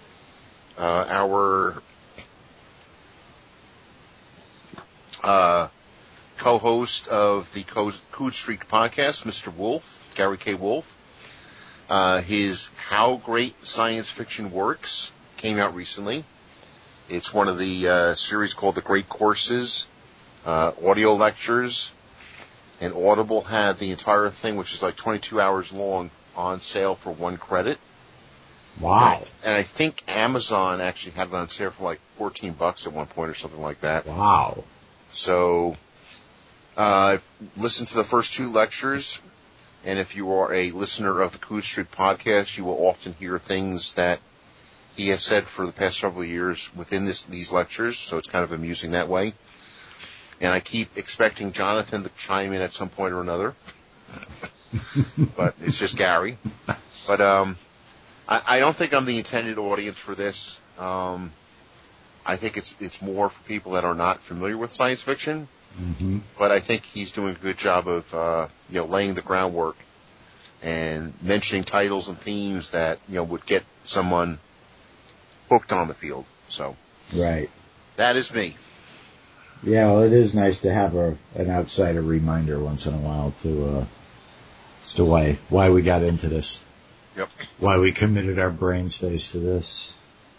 co-host of the Coode Street podcast, Mr. Wolf, Gary K. Wolf. His How Great Science Fiction Works came out recently. It's one of the series called The Great Courses, audio lectures, and Audible had the entire thing, which is like 22 hours long, on sale for $1. Wow. And I think Amazon actually had it on sale for like $14 at one point or something like that. Wow. So I've listened to the first two lectures, and if you are a listener of the Coode Street podcast, you will often hear things that he has said for the past several years within these lectures, so it's kind of amusing that way. And I keep expecting Jonathan to chime in at some point or another. But it's just Gary. But I don't think I'm the intended audience for this. I think it's more for people that are not familiar with science fiction. Mm-hmm. But I think he's doing a good job of laying the groundwork and mentioning titles and themes that would get someone hooked on the field. So right. That is me. Yeah, well, it is nice to have an outsider reminder once in a while as to why we got into this. Yep. Why we committed our brain space to this.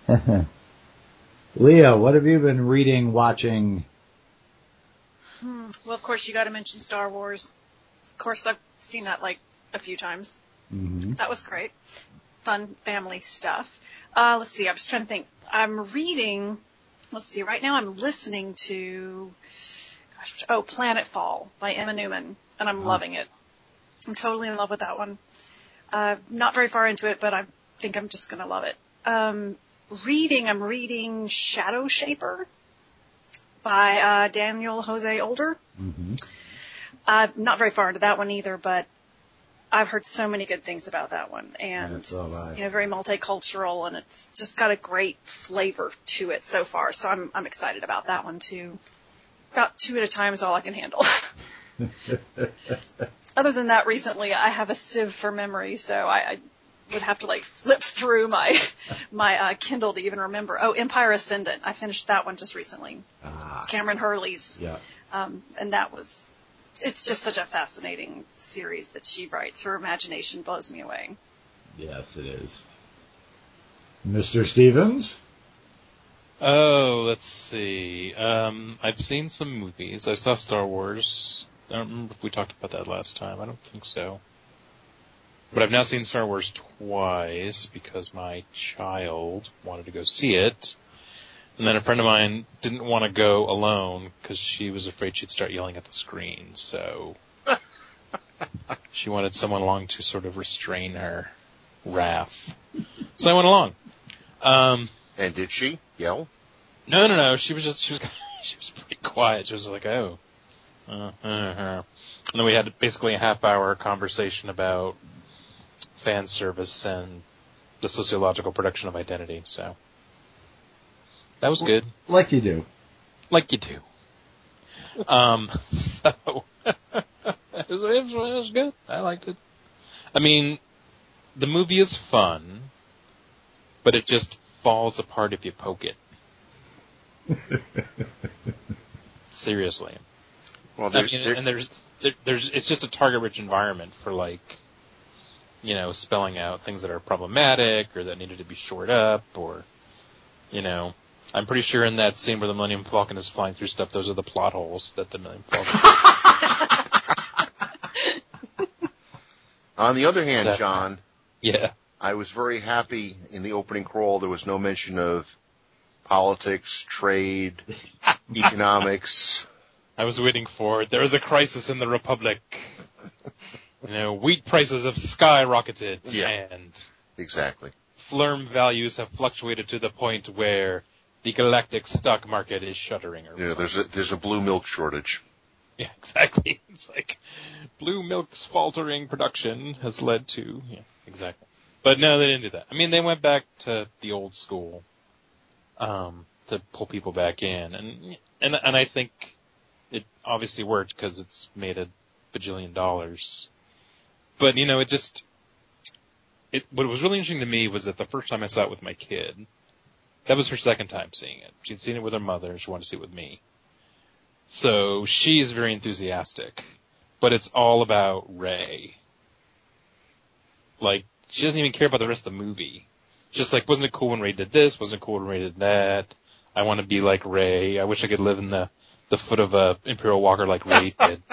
Leah, what have you been reading, watching? Well, of course, you got to mention Star Wars. Of course, I've seen that like a few times. Mm-hmm. That was great. Fun family stuff. Let's see. I'm just trying to think. I'm reading. Let's see. Right now, I'm listening to Planetfall by Emma Newman, and I'm loving it. I'm totally in love with that one. Not very far into it, but I think I'm just going to love it. I'm reading Shadow Shaper by Daniel Jose Older. Mm-hmm. Not very far into that one either, but I've heard so many good things about that one, and it's very multicultural, and it's just got a great flavor to it so far. So I'm excited about that one too. About 2 at a time is all I can handle. Other than that, recently I have a sieve for memory, so I would have to flip through my Kindle to even remember. Oh, Empire Ascendant. I finished that one just recently. Cameron Hurley's. Yeah. And that was. It's just such a fascinating series that she writes. Her imagination blows me away. Yes, it is. Mr. Stevens? Oh, let's see. I've seen some movies. I saw Star Wars. I don't remember if we talked about that last time. I don't think so. But I've now seen Star Wars twice because my child wanted to go see it. And then a friend of mine didn't want to go alone because she was afraid she'd start yelling at the screen. So she wanted someone along to sort of restrain her wrath. So I went along. And did she yell? No. She was pretty quiet. She was like, oh. And then we had basically a half-hour conversation about fan service and the sociological production of identity. So that was good. Like you do. So it was good. I liked it. I mean, the movie is fun, but it just falls apart if you poke it. Seriously. Well, there's it's just a target-rich environment for, like, you know, spelling out things that are problematic or that needed to be shored up, or, you know, I'm pretty sure in that scene where the Millennium Falcon is flying through stuff, those are the plot holes that the Millennium Falcon. On the other hand, John, yeah, I was very happy in the opening crawl there was no mention of politics, trade, economics. I was waiting for it. There is a crisis in the Republic. You know, wheat prices have skyrocketed, and exactly. Flurm values have fluctuated to the point where the galactic stock market is shuddering. Or there's a blue milk shortage. Yeah, exactly. It's like blue milk's faltering production has led to, exactly. But no, they didn't do that. I mean, they went back to the old school, to pull people back in, and I think it obviously worked because it's made $1 bajillion. But, you know, what was really interesting to me was that the first time I saw it with my kid, that was her second time seeing it. She'd seen it with her mother, she wanted to see it with me. So she's very enthusiastic, but it's all about Rey. Like, she doesn't even care about the rest of the movie. Just like, wasn't it cool when Rey did this? Wasn't it cool when Rey did that? I want to be like Rey. I wish I could live in the foot of a Imperial Walker like Rey did.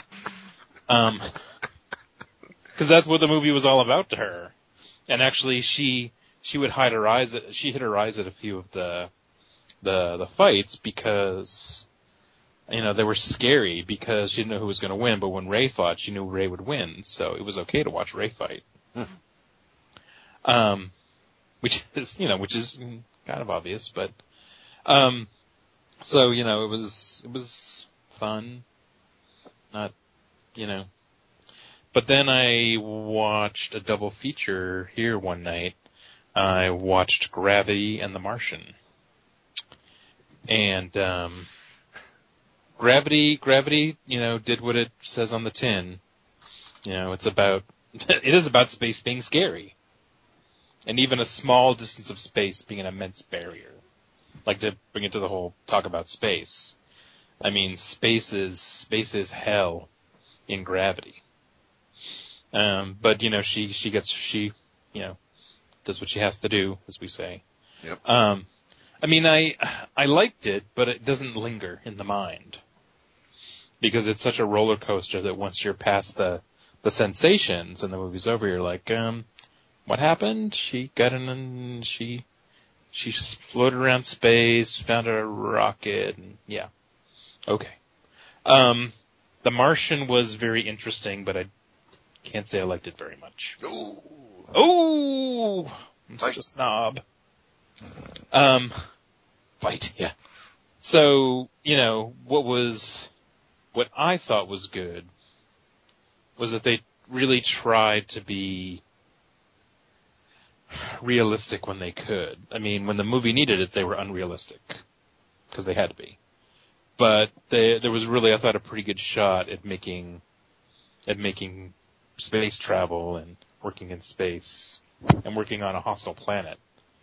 Cause that's what the movie was all about to her. And actually she would hide her eyes she hid her eyes at a few of the fights because, you know, they were scary because she didn't know who was going to win, but when Rey fought, she knew Rey would win, so it was okay to watch Rey fight. Which is kind of obvious, but, so, you know, it was fun. Not, you know. But then I watched a double feature here one night. I watched Gravity and The Martian. And, Gravity, you know, did what it says on the tin. You know, it is about space being scary. And even a small distance of space being an immense barrier. Like to bring it to the whole talk about space. I mean, space is hell in Gravity. But you know, she you know, does what she has to do, as we say. Yep. I mean, I liked it, but it doesn't linger in the mind. Because it's such a roller coaster that once you're past the sensations and the movie's over, you're like, what happened? She got in and she floated around space, found a rocket, and yeah. Okay. The Martian was very interesting, but I can't say I liked it very much. Ooh. Oh! I'm such a snob. Fight, yeah. So, you know, what I thought was good was that they really tried to be realistic when they could. I mean, when the movie needed it, they were unrealistic. Because they had to be. But there was really, I thought, a pretty good shot at making space travel and working in space and working on a hostile planet.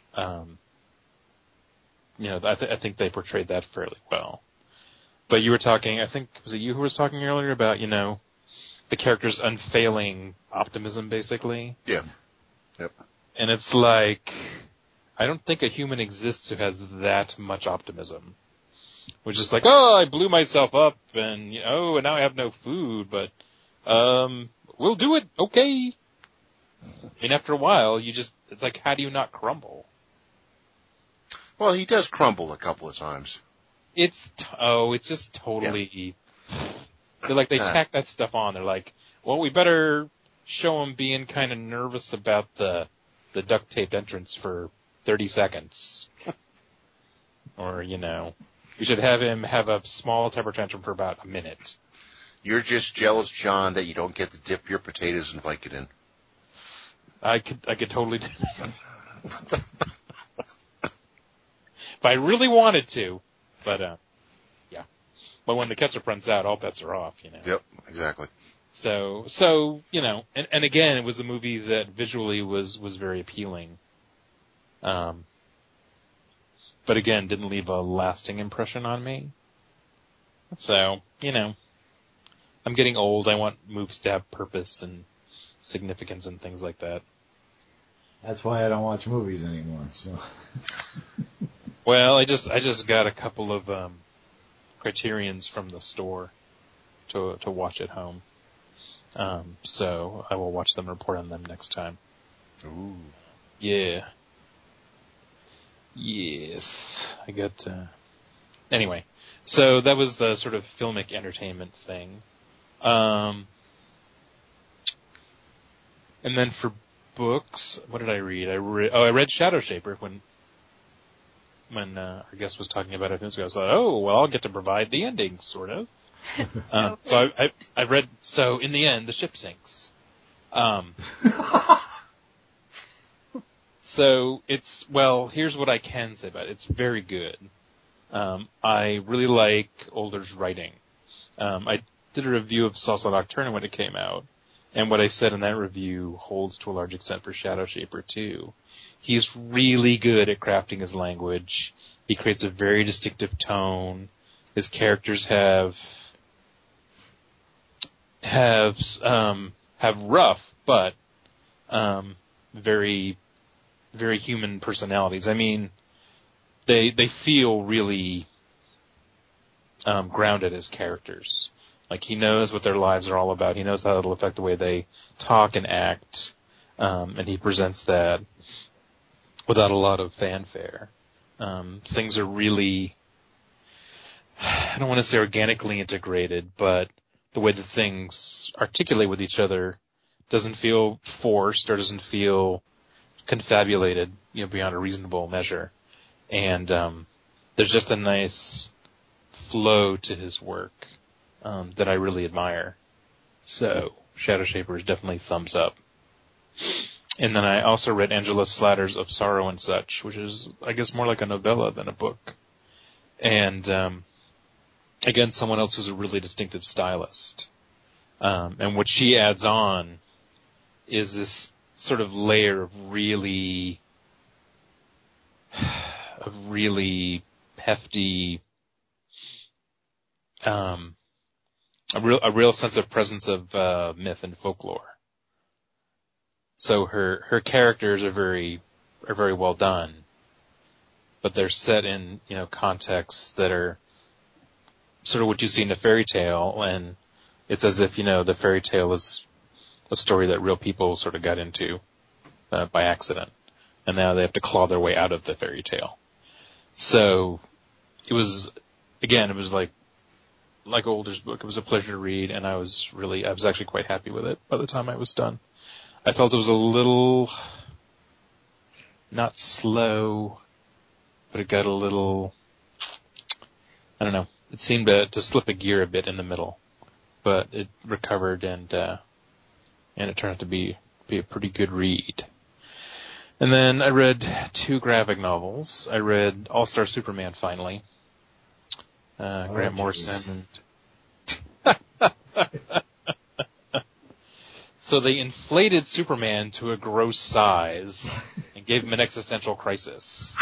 You know, I think they portrayed that fairly well. But you were talking, I think, was it you who was talking earlier about, you know, the character's unfailing optimism, basically? Yeah. Yep. And it's like, I don't think a human exists who has that much optimism. Which is like, oh, I blew myself up, and, and now I have no food, but, we'll do it, okay. And after a while, it's like, how do you not crumble? Well, he does crumble a couple of times. It's just totally, they're like, they tack that stuff on. They're like, well, we better show him being kind of nervous about the duct taped entrance for 30 seconds. Or, you know, we should have him have a small temper tantrum for about a minute. You're just jealous, John, that you don't get to dip your potatoes in Vicodin. I could totally do that. If I really wanted to. But, yeah. But when the ketchup runs out, all bets are off, you know. Yep, exactly. So you know, and again, it was a movie that visually was very appealing. But again, didn't leave a lasting impression on me. So, you know, I'm getting old. I want movies to have purpose and significance and things like that. That's why I don't watch movies anymore. So. Well, I just got a couple of Criterions from the store to watch at home. So I will watch them and report on them next time. Ooh. Yeah. Yes. I got, anyway. So that was the sort of filmic entertainment thing. And then for books, what did I read? I read Shadow Shaper when our guest was talking about it a few minutes ago. I thought, oh, well, I'll get to provide the ending, sort of. So I read, so in the end, the ship sinks. So it's, well, here's what I can say about it. It's very good. I really like Older's writing. I did a review of Salsa Nocturna when it came out, and what I said in that review holds to a large extent for Shadow Shaper too. He's really good at crafting his language. He creates a very distinctive tone. His characters have rough but very, very human personalities. I mean, they feel really grounded as characters. Like, he knows what their lives are all about. He knows how it'll affect the way they talk and act, and he presents that without a lot of fanfare. Things are really, I don't want to say organically integrated, but the way that things articulate with each other doesn't feel forced or doesn't feel confabulated, you know, beyond a reasonable measure. And there's just a nice flow to his work that I really admire. So Shadow Shaper is definitely thumbs up. And then I also read Angela Slatter's Of Sorrow and Such, which is, I guess, more like a novella than a book. And again, someone else who's a really distinctive stylist. And what she adds on is this sort of layer of really hefty, a real sense of presence of myth and folklore. So her characters are very well done, but they're set in, you know, contexts that are sort of what you see in a fairy tale, and it's as if, you know, the fairy tale is a story that real people sort of got into by accident, and now they have to claw their way out of the fairy tale. So it was like Older's book. It was a pleasure to read, and I was actually quite happy with it by the time I was done. I felt it was a little, not slow, but it got a little, I don't know, it seemed to slip a gear a bit in the middle, but it recovered and it turned out to be a pretty good read. And then I read 2 graphic novels. I read All-Star Superman finally. Grant Morrison and so they inflated Superman to a gross size and gave him an existential crisis.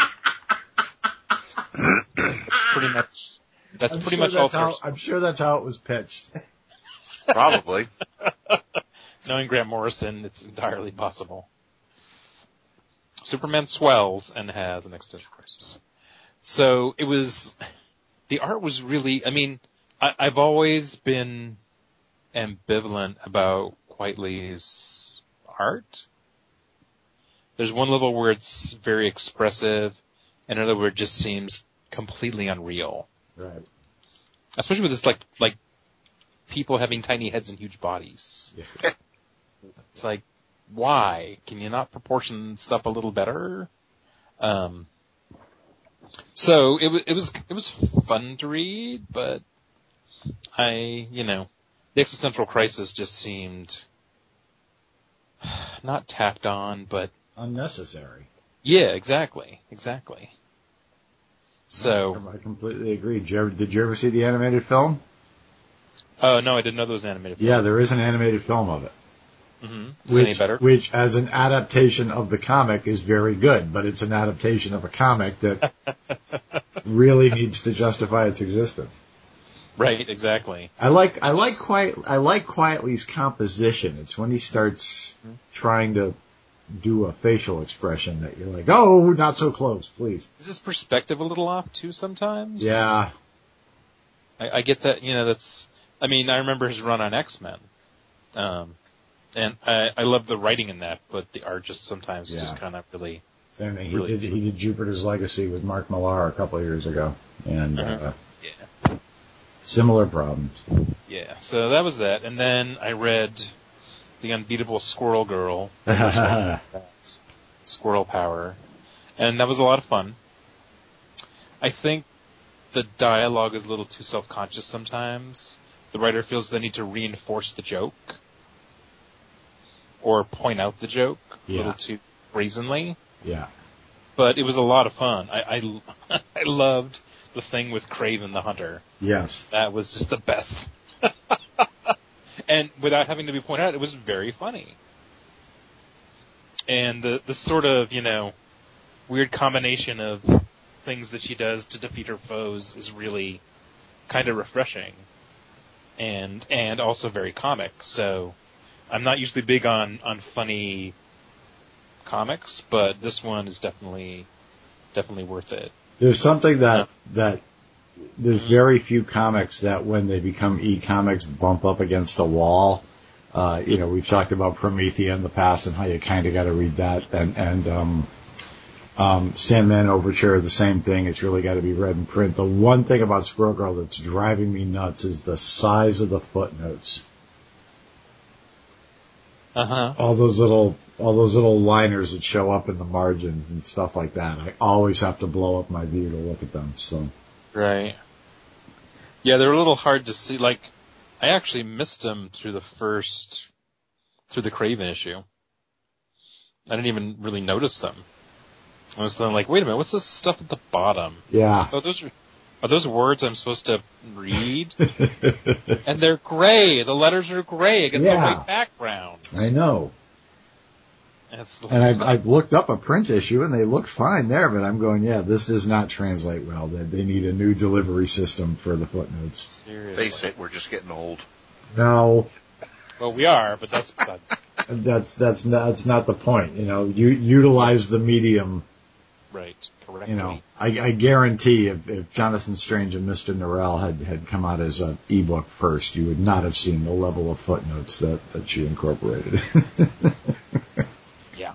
That's pretty much all. I'm sure that's how it was pitched. Probably. Knowing Grant Morrison, it's entirely possible. Superman swells and has an existential crisis. So the art was really, I mean, I've always been ambivalent about Quitely's art. There's one level where it's very expressive, and another where it just seems completely unreal. Right. Especially with this, like people having tiny heads and huge bodies. Yeah. It's like, why? Can you not proportion stuff a little better? So it was fun to read, but the existential crisis just seemed not tacked on, but unnecessary. Yeah, exactly. So I completely agree. Did you ever see the animated film? Oh, no, I didn't know there was an animated film. Yeah, there is an animated film of it. Mm-hmm. Is it any better? Which, as an adaptation of the comic, is very good, but it's an adaptation of a comic that really needs to justify its existence. Right, exactly. I like Quietly's composition. It's when he starts trying to do a facial expression that you're like, oh, not so close, please. Is his perspective a little off too sometimes? Yeah. I get that, I remember his run on X-Men. And I love the writing in that, but the art just sometimes just kind of really... Same thing. He did Jupiter's Legacy with Mark Millar a couple of years ago. And, similar problems. Yeah, so that was that. And then I read The Unbeatable Squirrel Girl. Squirrel Power. And that was a lot of fun. I think the dialogue is a little too self-conscious sometimes. The writer feels they need to reinforce the joke. Or point out the joke a little too brazenly. Yeah. But it was a lot of fun. I loved the thing with Kraven the Hunter. Yes. That was just the best. And without having to be pointed out, it was very funny. And the sort of, weird combination of things that she does to defeat her foes is really kind of refreshing. And also very comic. So I'm not usually big on funny comics, but this one is definitely worth it. There's something that there's very few comics that when they become e-comics bump up against a wall. We've talked about Promethea in the past and how you kind of got to read that, and Sandman Overture, the same thing. It's really got to be read in print. The one thing about Squirrel Girl that's driving me nuts is the size of the footnotes. All those little liners that show up in the margins and stuff like that. I always have to blow up my view to look at them. So. Right. Yeah, they're a little hard to see. Like, I actually missed them through the Kraven issue. I didn't even really notice them. I was then like, wait a minute, what's this stuff at the bottom? Yeah. Are those words I'm supposed to read? And they're gray. The letters are gray against the white background. I know. And I've looked up a print issue and they look fine there, but I'm going, this does not translate well. They need a new delivery system for the footnotes. Seriously. Face it, we're just getting old. No. Well, we are, but that's not the point. You utilize the medium. Right. Correctly. I guarantee if Jonathan Strange and Mr. Norrell had come out as an ebook first, you would not have seen the level of footnotes that she incorporated. Yeah.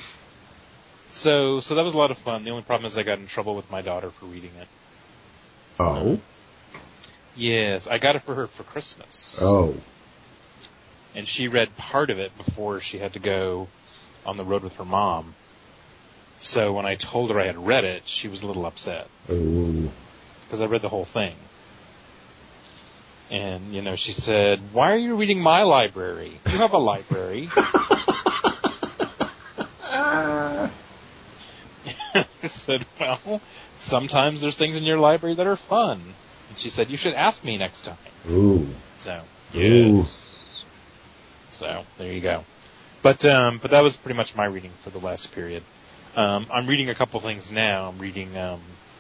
So that was a lot of fun. The only problem is I got in trouble with my daughter for reading it. Oh? Yes, I got it for her for Christmas. Oh. And she read part of it before she had to go on the road with her mom. So when I told her I had read it, she was a little upset. Oh. Because I read the whole thing. And, she said, why are you reading my library? You have a library. I said, well, sometimes there's things in your library that are fun. And she said, you should ask me next time. Ooh. So, Ooh. So, there you go. But that was pretty much my reading for the last period. I'm reading a couple things now. I'm reading, I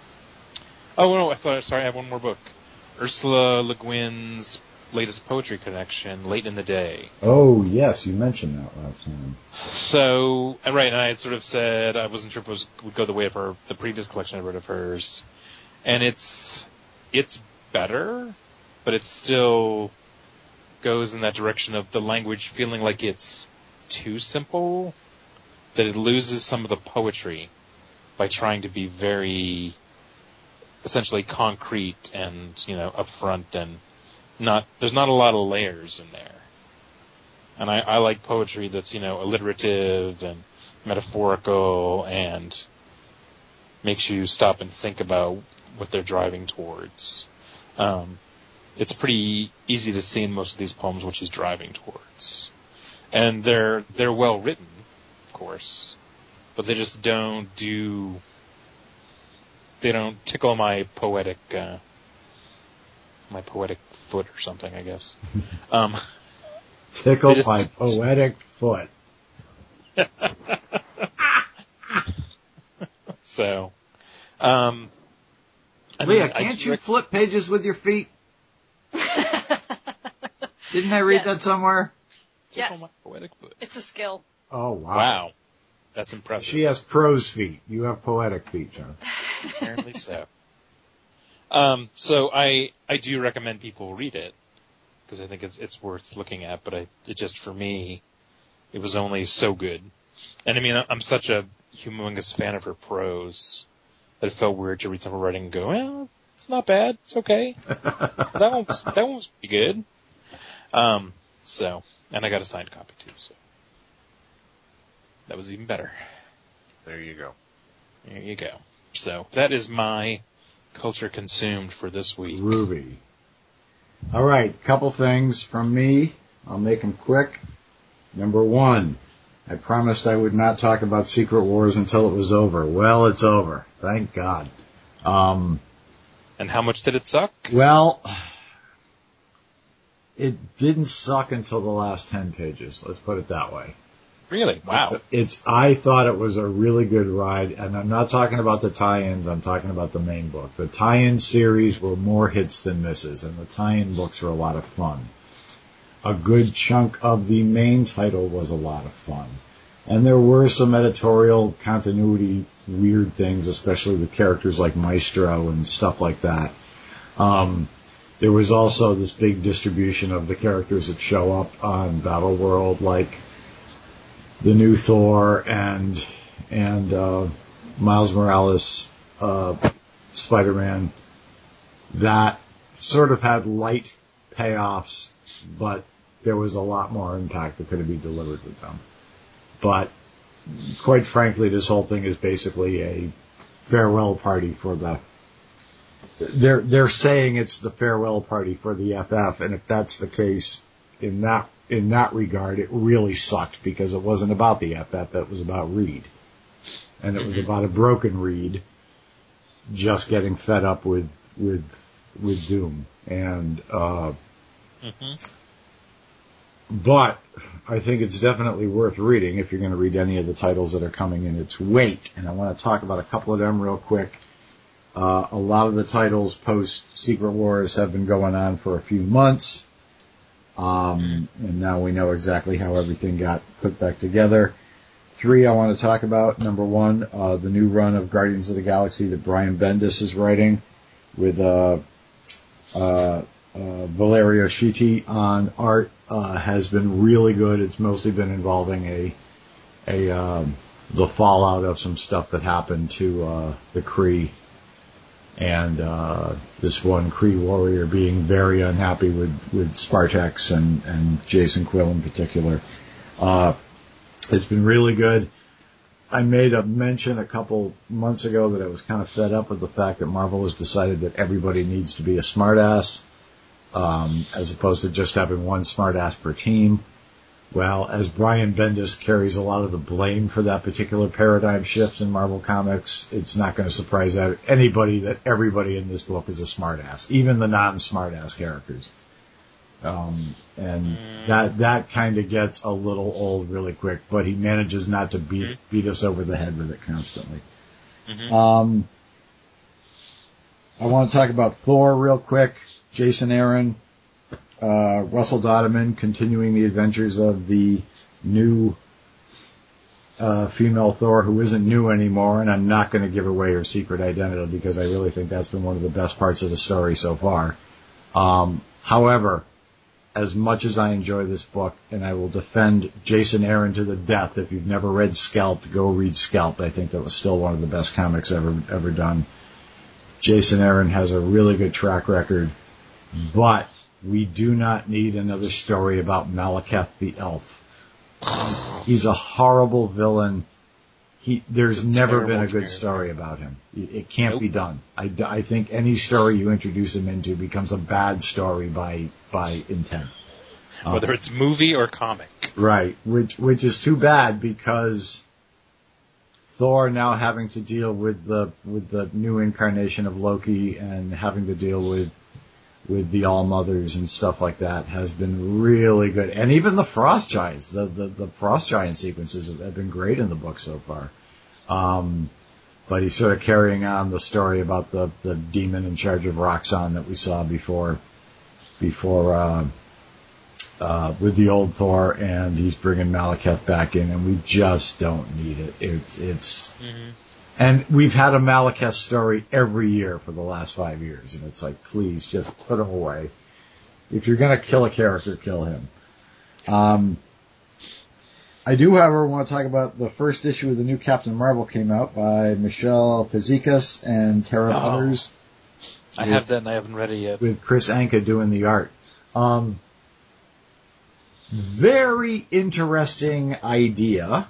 have one more book. Ursula Le Guin's latest poetry collection, Late in the Day. Oh, yes, you mentioned that last time. So, right, and I had sort of said I wasn't sure if it would go the way of the previous collection I read of hers. And it's better, but it still goes in that direction of the language feeling like it's too simple, that it loses some of the poetry by trying to be very essentially concrete and, upfront, and there's not a lot of layers in there. And I like poetry that's, alliterative and metaphorical and makes you stop and think about what they're driving towards. It's pretty easy to see in most of these poems what she's driving towards. And they're well written, of course, but they just don't tickle my poetic foot or something, I guess. Tickled by poetic foot. So, Leah, can't you flip pages with your feet? Didn't I read that somewhere? Yes. Poetic foot. It's a skill. Oh, wow. Wow. That's impressive. She has prose feet. You have poetic feet, John. Apparently so. So I do recommend people read it, because I think it's worth looking at, but it just, for me, it was only so good. And I mean, I'm such a humongous fan of her prose that it felt weird to read some of her writing and go, well, it's not bad, it's okay. that won't be good. So, and I got a signed copy too, so. That was even better. There you go. There you go. So, that is my culture consumed for this week. Groovy. All right, couple things from me. I'll make them quick. Number one, I promised I would not talk about Secret Wars until it was over. Well, it's over. Thank God. And how much did it suck? Well, it didn't suck until the last 10 pages. Let's put it that way. Really? Wow. I thought it was a really good ride, and I'm not talking about the tie-ins, I'm talking about the main book. The tie-in series were more hits than misses, and the tie-in books were a lot of fun. A good chunk of the main title was a lot of fun. And there were some editorial continuity weird things, especially with characters like Maestro and stuff like that. There was also this big distribution of the characters that show up on Battle World, like the new Thor and Miles Morales, Spider-Man, that sort of had light payoffs, but there was a lot more impact that could be delivered with them. But quite frankly, this whole thing is basically a farewell party for the. They're saying it's the farewell party for the FF, and if that's the case, in that regard, it really sucked, because it wasn't about the FF, it was about Reed. And it was about a broken Reed just getting fed up with Doom. And, but I think it's definitely worth reading if you're going to read any of the titles that are coming in its wake. And I want to talk about a couple of them real quick. A lot of the titles post Secret Wars have been going on for a few months. And now we know exactly how everything got put back together. 3 I want to talk about. Number 1, the new run of Guardians of the Galaxy that Brian Bendis is writing with Valerio Schiti on art has been really good. It's mostly been involving the fallout of some stuff that happened to the Kree. And this one Kree warrior being very unhappy with Spartax and Jason Quill in particular. It's been really good. I made a mention a couple months ago that I was kind of fed up with the fact that Marvel has decided that everybody needs to be a smartass, as opposed to just having one smartass per team. Well, as Brian Bendis carries a lot of the blame for that particular paradigm shifts in Marvel Comics, it's not going to surprise anybody that everybody in this book is a smartass, even the non-smartass characters. And that kind of gets a little old really quick, but he manages not to beat us over the head with it constantly. I want to talk about Thor real quick. Jason Aaron, Russell Dodman continuing the adventures of the new female Thor, who isn't new anymore, and I'm not going to give away her secret identity because I really think that's been one of the best parts of the story so far. However, as much as I enjoy this book, and I will defend Jason Aaron to the death, if you've never read Scalped, go read Scalped. I think that was still one of the best comics ever done. Jason Aaron has a really good track record, but we do not need another story about Malekith the Elf. He's a horrible villain. There's never been a good story about him. It can't be done. I think any story you introduce him into becomes a bad story by intent. Whether it's movie or comic. Right, which is too bad, because Thor now having to deal with the new incarnation of Loki and having to deal with with the All Mothers and stuff like that has been really good. And even the Frost Giants, the Frost Giant sequences have been great in the book so far. But he's sort of carrying on the story about the demon in charge of Roxxon that we saw before with the old Thor, and he's bringing Malekith back in, and we just don't need it. It's And we've had a Malekith story every year for the last 5 years, and it's like, please, just put him away. If you're going to kill a character, kill him. I do, however, want to talk about the first issue of the new Captain Marvel came out by Michelle Fazekas and Tara Butters. I have that and I haven't read it yet. With Chris Anka doing the art. Very interesting idea.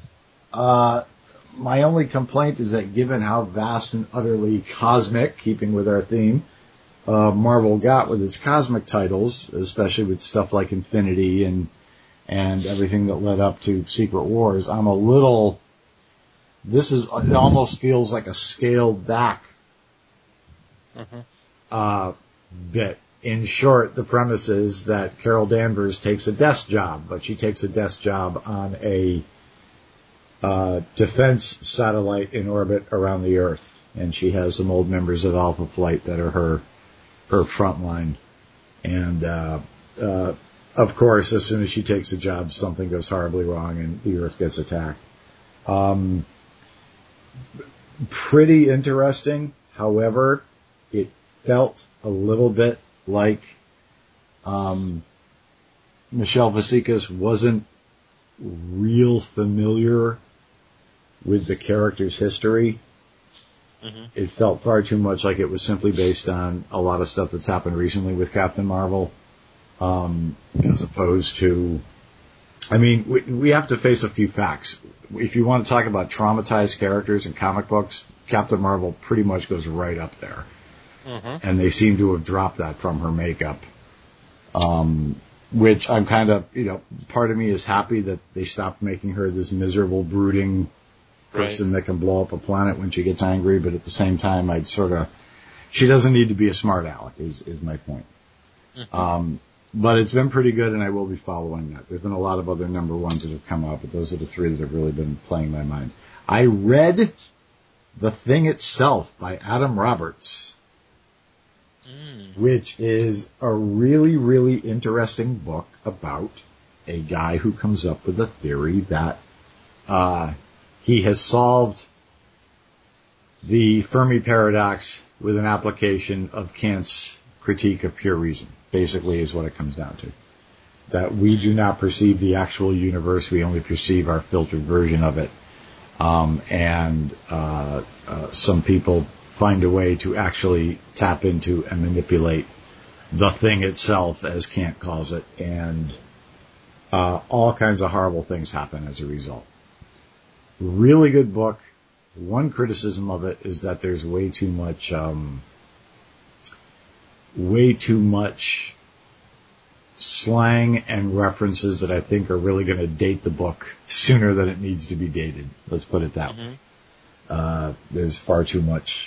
My only complaint is that given how vast and utterly cosmic, keeping with our theme, Marvel got with its cosmic titles, especially with stuff like Infinity and everything that led up to Secret Wars, it almost feels like a scaled back bit. In short, the premise is that Carol Danvers takes a desk job, but she takes a desk job on a defense satellite in orbit around the Earth, and she has some old members of Alpha Flight that are her front line. And of course, as soon as she takes a job, something goes horribly wrong and the Earth gets attacked. Pretty interesting. However, it felt a little bit like Michelle Fazekas wasn't real familiar with the character's history. It felt far too much like it was simply based on a lot of stuff that's happened recently with Captain Marvel, as opposed to, I mean, we have to face a few facts. If you want to talk about traumatized characters in comic books, Captain Marvel pretty much goes right up there. And they seem to have dropped that from her makeup. Which I'm kind of, part of me is happy that they stopped making her this miserable, brooding person that can blow up a planet when she gets angry, but at the same time, she doesn't need to be a smart aleck, is my point. But it's been pretty good, and I will be following that. There's been a lot of other number ones that have come out, but those are the three that have really been playing my mind. I read The Thing Itself by Adam Roberts, which is a really, really interesting book about a guy who comes up with a theory that he has solved the Fermi paradox with an application of Kant's critique of pure reason, basically is what it comes down to. That we do not perceive the actual universe, we only perceive our filtered version of it. Some people find a way to actually tap into and manipulate the thing itself, as Kant calls it, and all kinds of horrible things happen as a result. Really good book. One criticism of it is that there's way too much slang and references that I think are really going to date the book sooner than it needs to be dated. Let's put it that way. There's far too much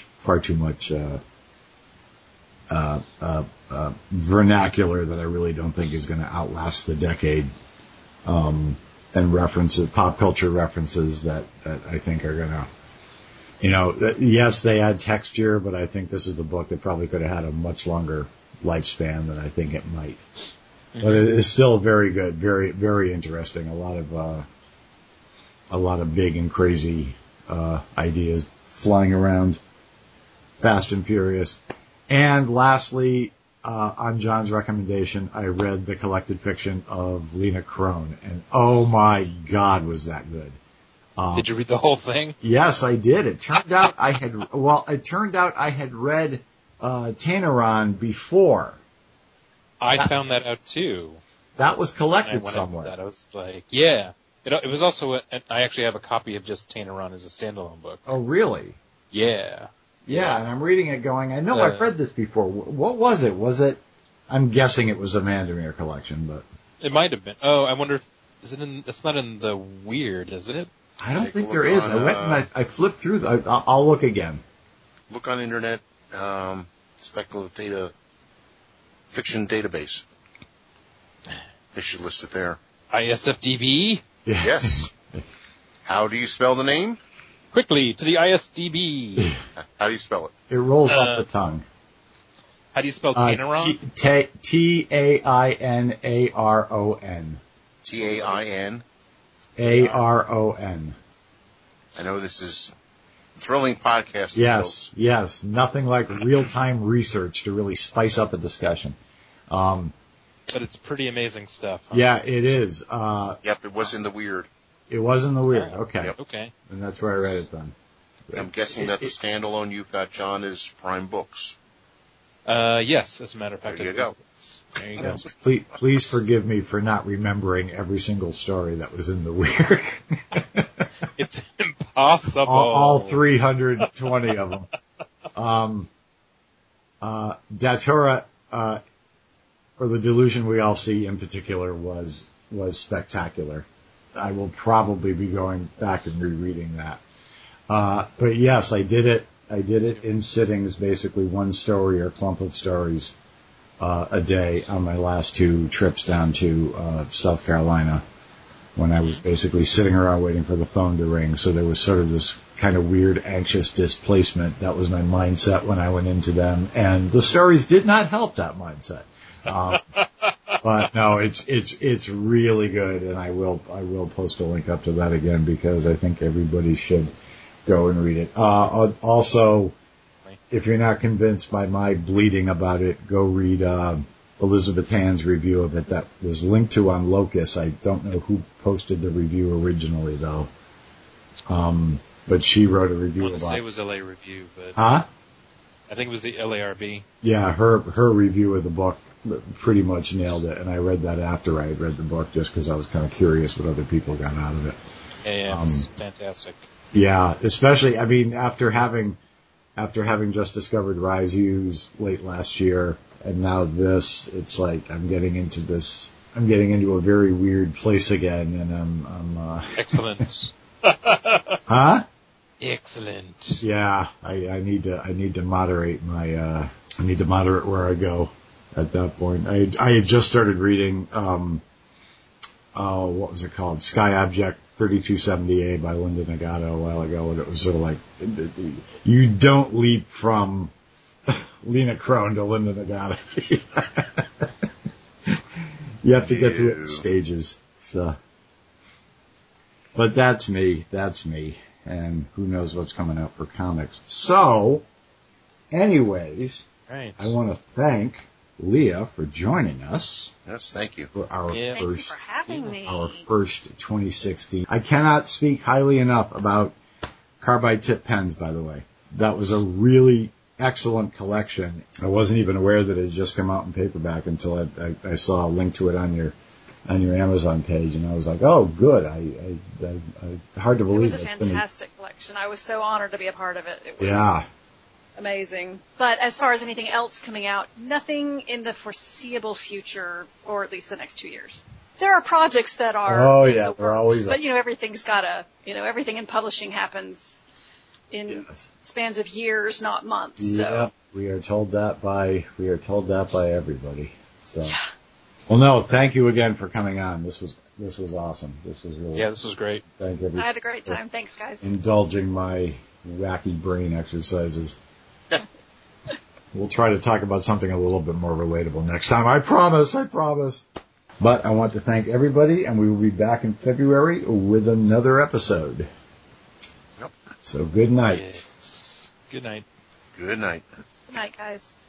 vernacular that I really don't think is going to outlast the decade. And references, pop culture references that I think are going to, yes, they add texture, but I think this is the book that probably could have had a much longer lifespan than I think it might. But it is still very good, very, very interesting. A lot of big and crazy ideas flying around, fast and furious. And lastly, on John's recommendation, I read the collected fiction of Lena Crone, and oh my God, was that good! Did you read the whole thing? Yes, I did. It turned out I had read Tanaron before. I found that out too. That was collected somewhere. I was like, yeah. It was also. I actually have a copy of just Tanaron as a standalone book. Oh, really? Yeah. Yeah, and I'm reading it going, I know I've read this before. What was it? I'm guessing it was a Vandermeer collection, but. It might have been. Oh, I wonder it's not in the Weird, is it? I don't think there is. I went and I flipped through. I'll look again. Look on internet, speculative data fiction database. They should list it there. ISFDB? Yes. How do you spell the name? Quickly, to the ISDB. How do you spell it? It rolls off the tongue. How do you spell Tainaron? Tainaron. Tain. Aron. I know this is thrilling podcasting. Yes. Nothing like real-time research to really spice up a discussion. But it's pretty amazing stuff. Huh? Yeah, it is. Yep, it was in the weird. It was in the weird. Okay. Yep. Okay. And that's where I read it then. I'm guessing that the standalone you've got, John, is Prime Books. Yes, as a matter of fact. There you go. There you go. Please forgive me for not remembering every single story that was in the weird. It's impossible. All 320 of them. Datura, or The Delusion We All See in particular was spectacular. I will probably be going back and rereading that. But yes, I did it in sittings, basically one story or clump of stories a day on my last 2 trips down to South Carolina, when I was basically sitting around waiting for the phone to ring. So there was sort of this kind of weird, anxious displacement. That was my mindset when I went into them, and the stories did not help that mindset. But no, it's really good, and I will post a link up to that again, because I think everybody should go and read it. Also, if you're not convinced by my bleating about it, go read Elizabeth Hand's review of it that was linked to on Locus. I don't know who posted the review originally, though. But she wrote a review about it. I want to say it was LA Review, but... Huh? I think it was the LARB. Yeah, her review of the book pretty much nailed it, and I read that after I had read the book just because I was kind of curious what other people got out of it. Yeah, it's fantastic. Yeah, especially, I mean, after having just discovered Rise U's late last year, and now this, it's like I'm getting into a very weird place again, and I'm Excellent. Huh? Excellent. Yeah, I need to moderate where I go at that point. I had just started reading, what was it called? Sky Object 3270A by Linda Nagato a while ago, and it was sort of like, you don't leap from Lena Crone to Linda Nagato. You have to get through it in stages. So. But that's me. And who knows what's coming out for comics. So, anyways, right. I want to thank Leah for joining us. Yes, thank you. For our Thank you for having me. Our first 2016. I cannot speak highly enough about Carbide Tip pens, by the way. That was a really excellent collection. I wasn't even aware that it had just come out in paperback until I saw a link to it on your Amazon page, and I was like, oh, good. I hard to believe it was a fantastic collection. I was so honored to be a part of it. It was amazing. But as far as anything else coming out, nothing in the foreseeable future, or at least the next 2 years. There are projects that are in the works, but everything's everything in publishing happens in spans of years, not months. Yeah, so. we are told that by everybody. So. Yeah. Well, no, thank you again for coming on. This was awesome. This was great. Thank you. I had a great time. Thanks, guys. Indulging my wacky brain exercises. We'll try to talk about something a little bit more relatable next time. I promise. But I want to thank everybody, and we will be back in February with another episode. Yep. So good night. Yes. Good night. Good night. Good night, guys.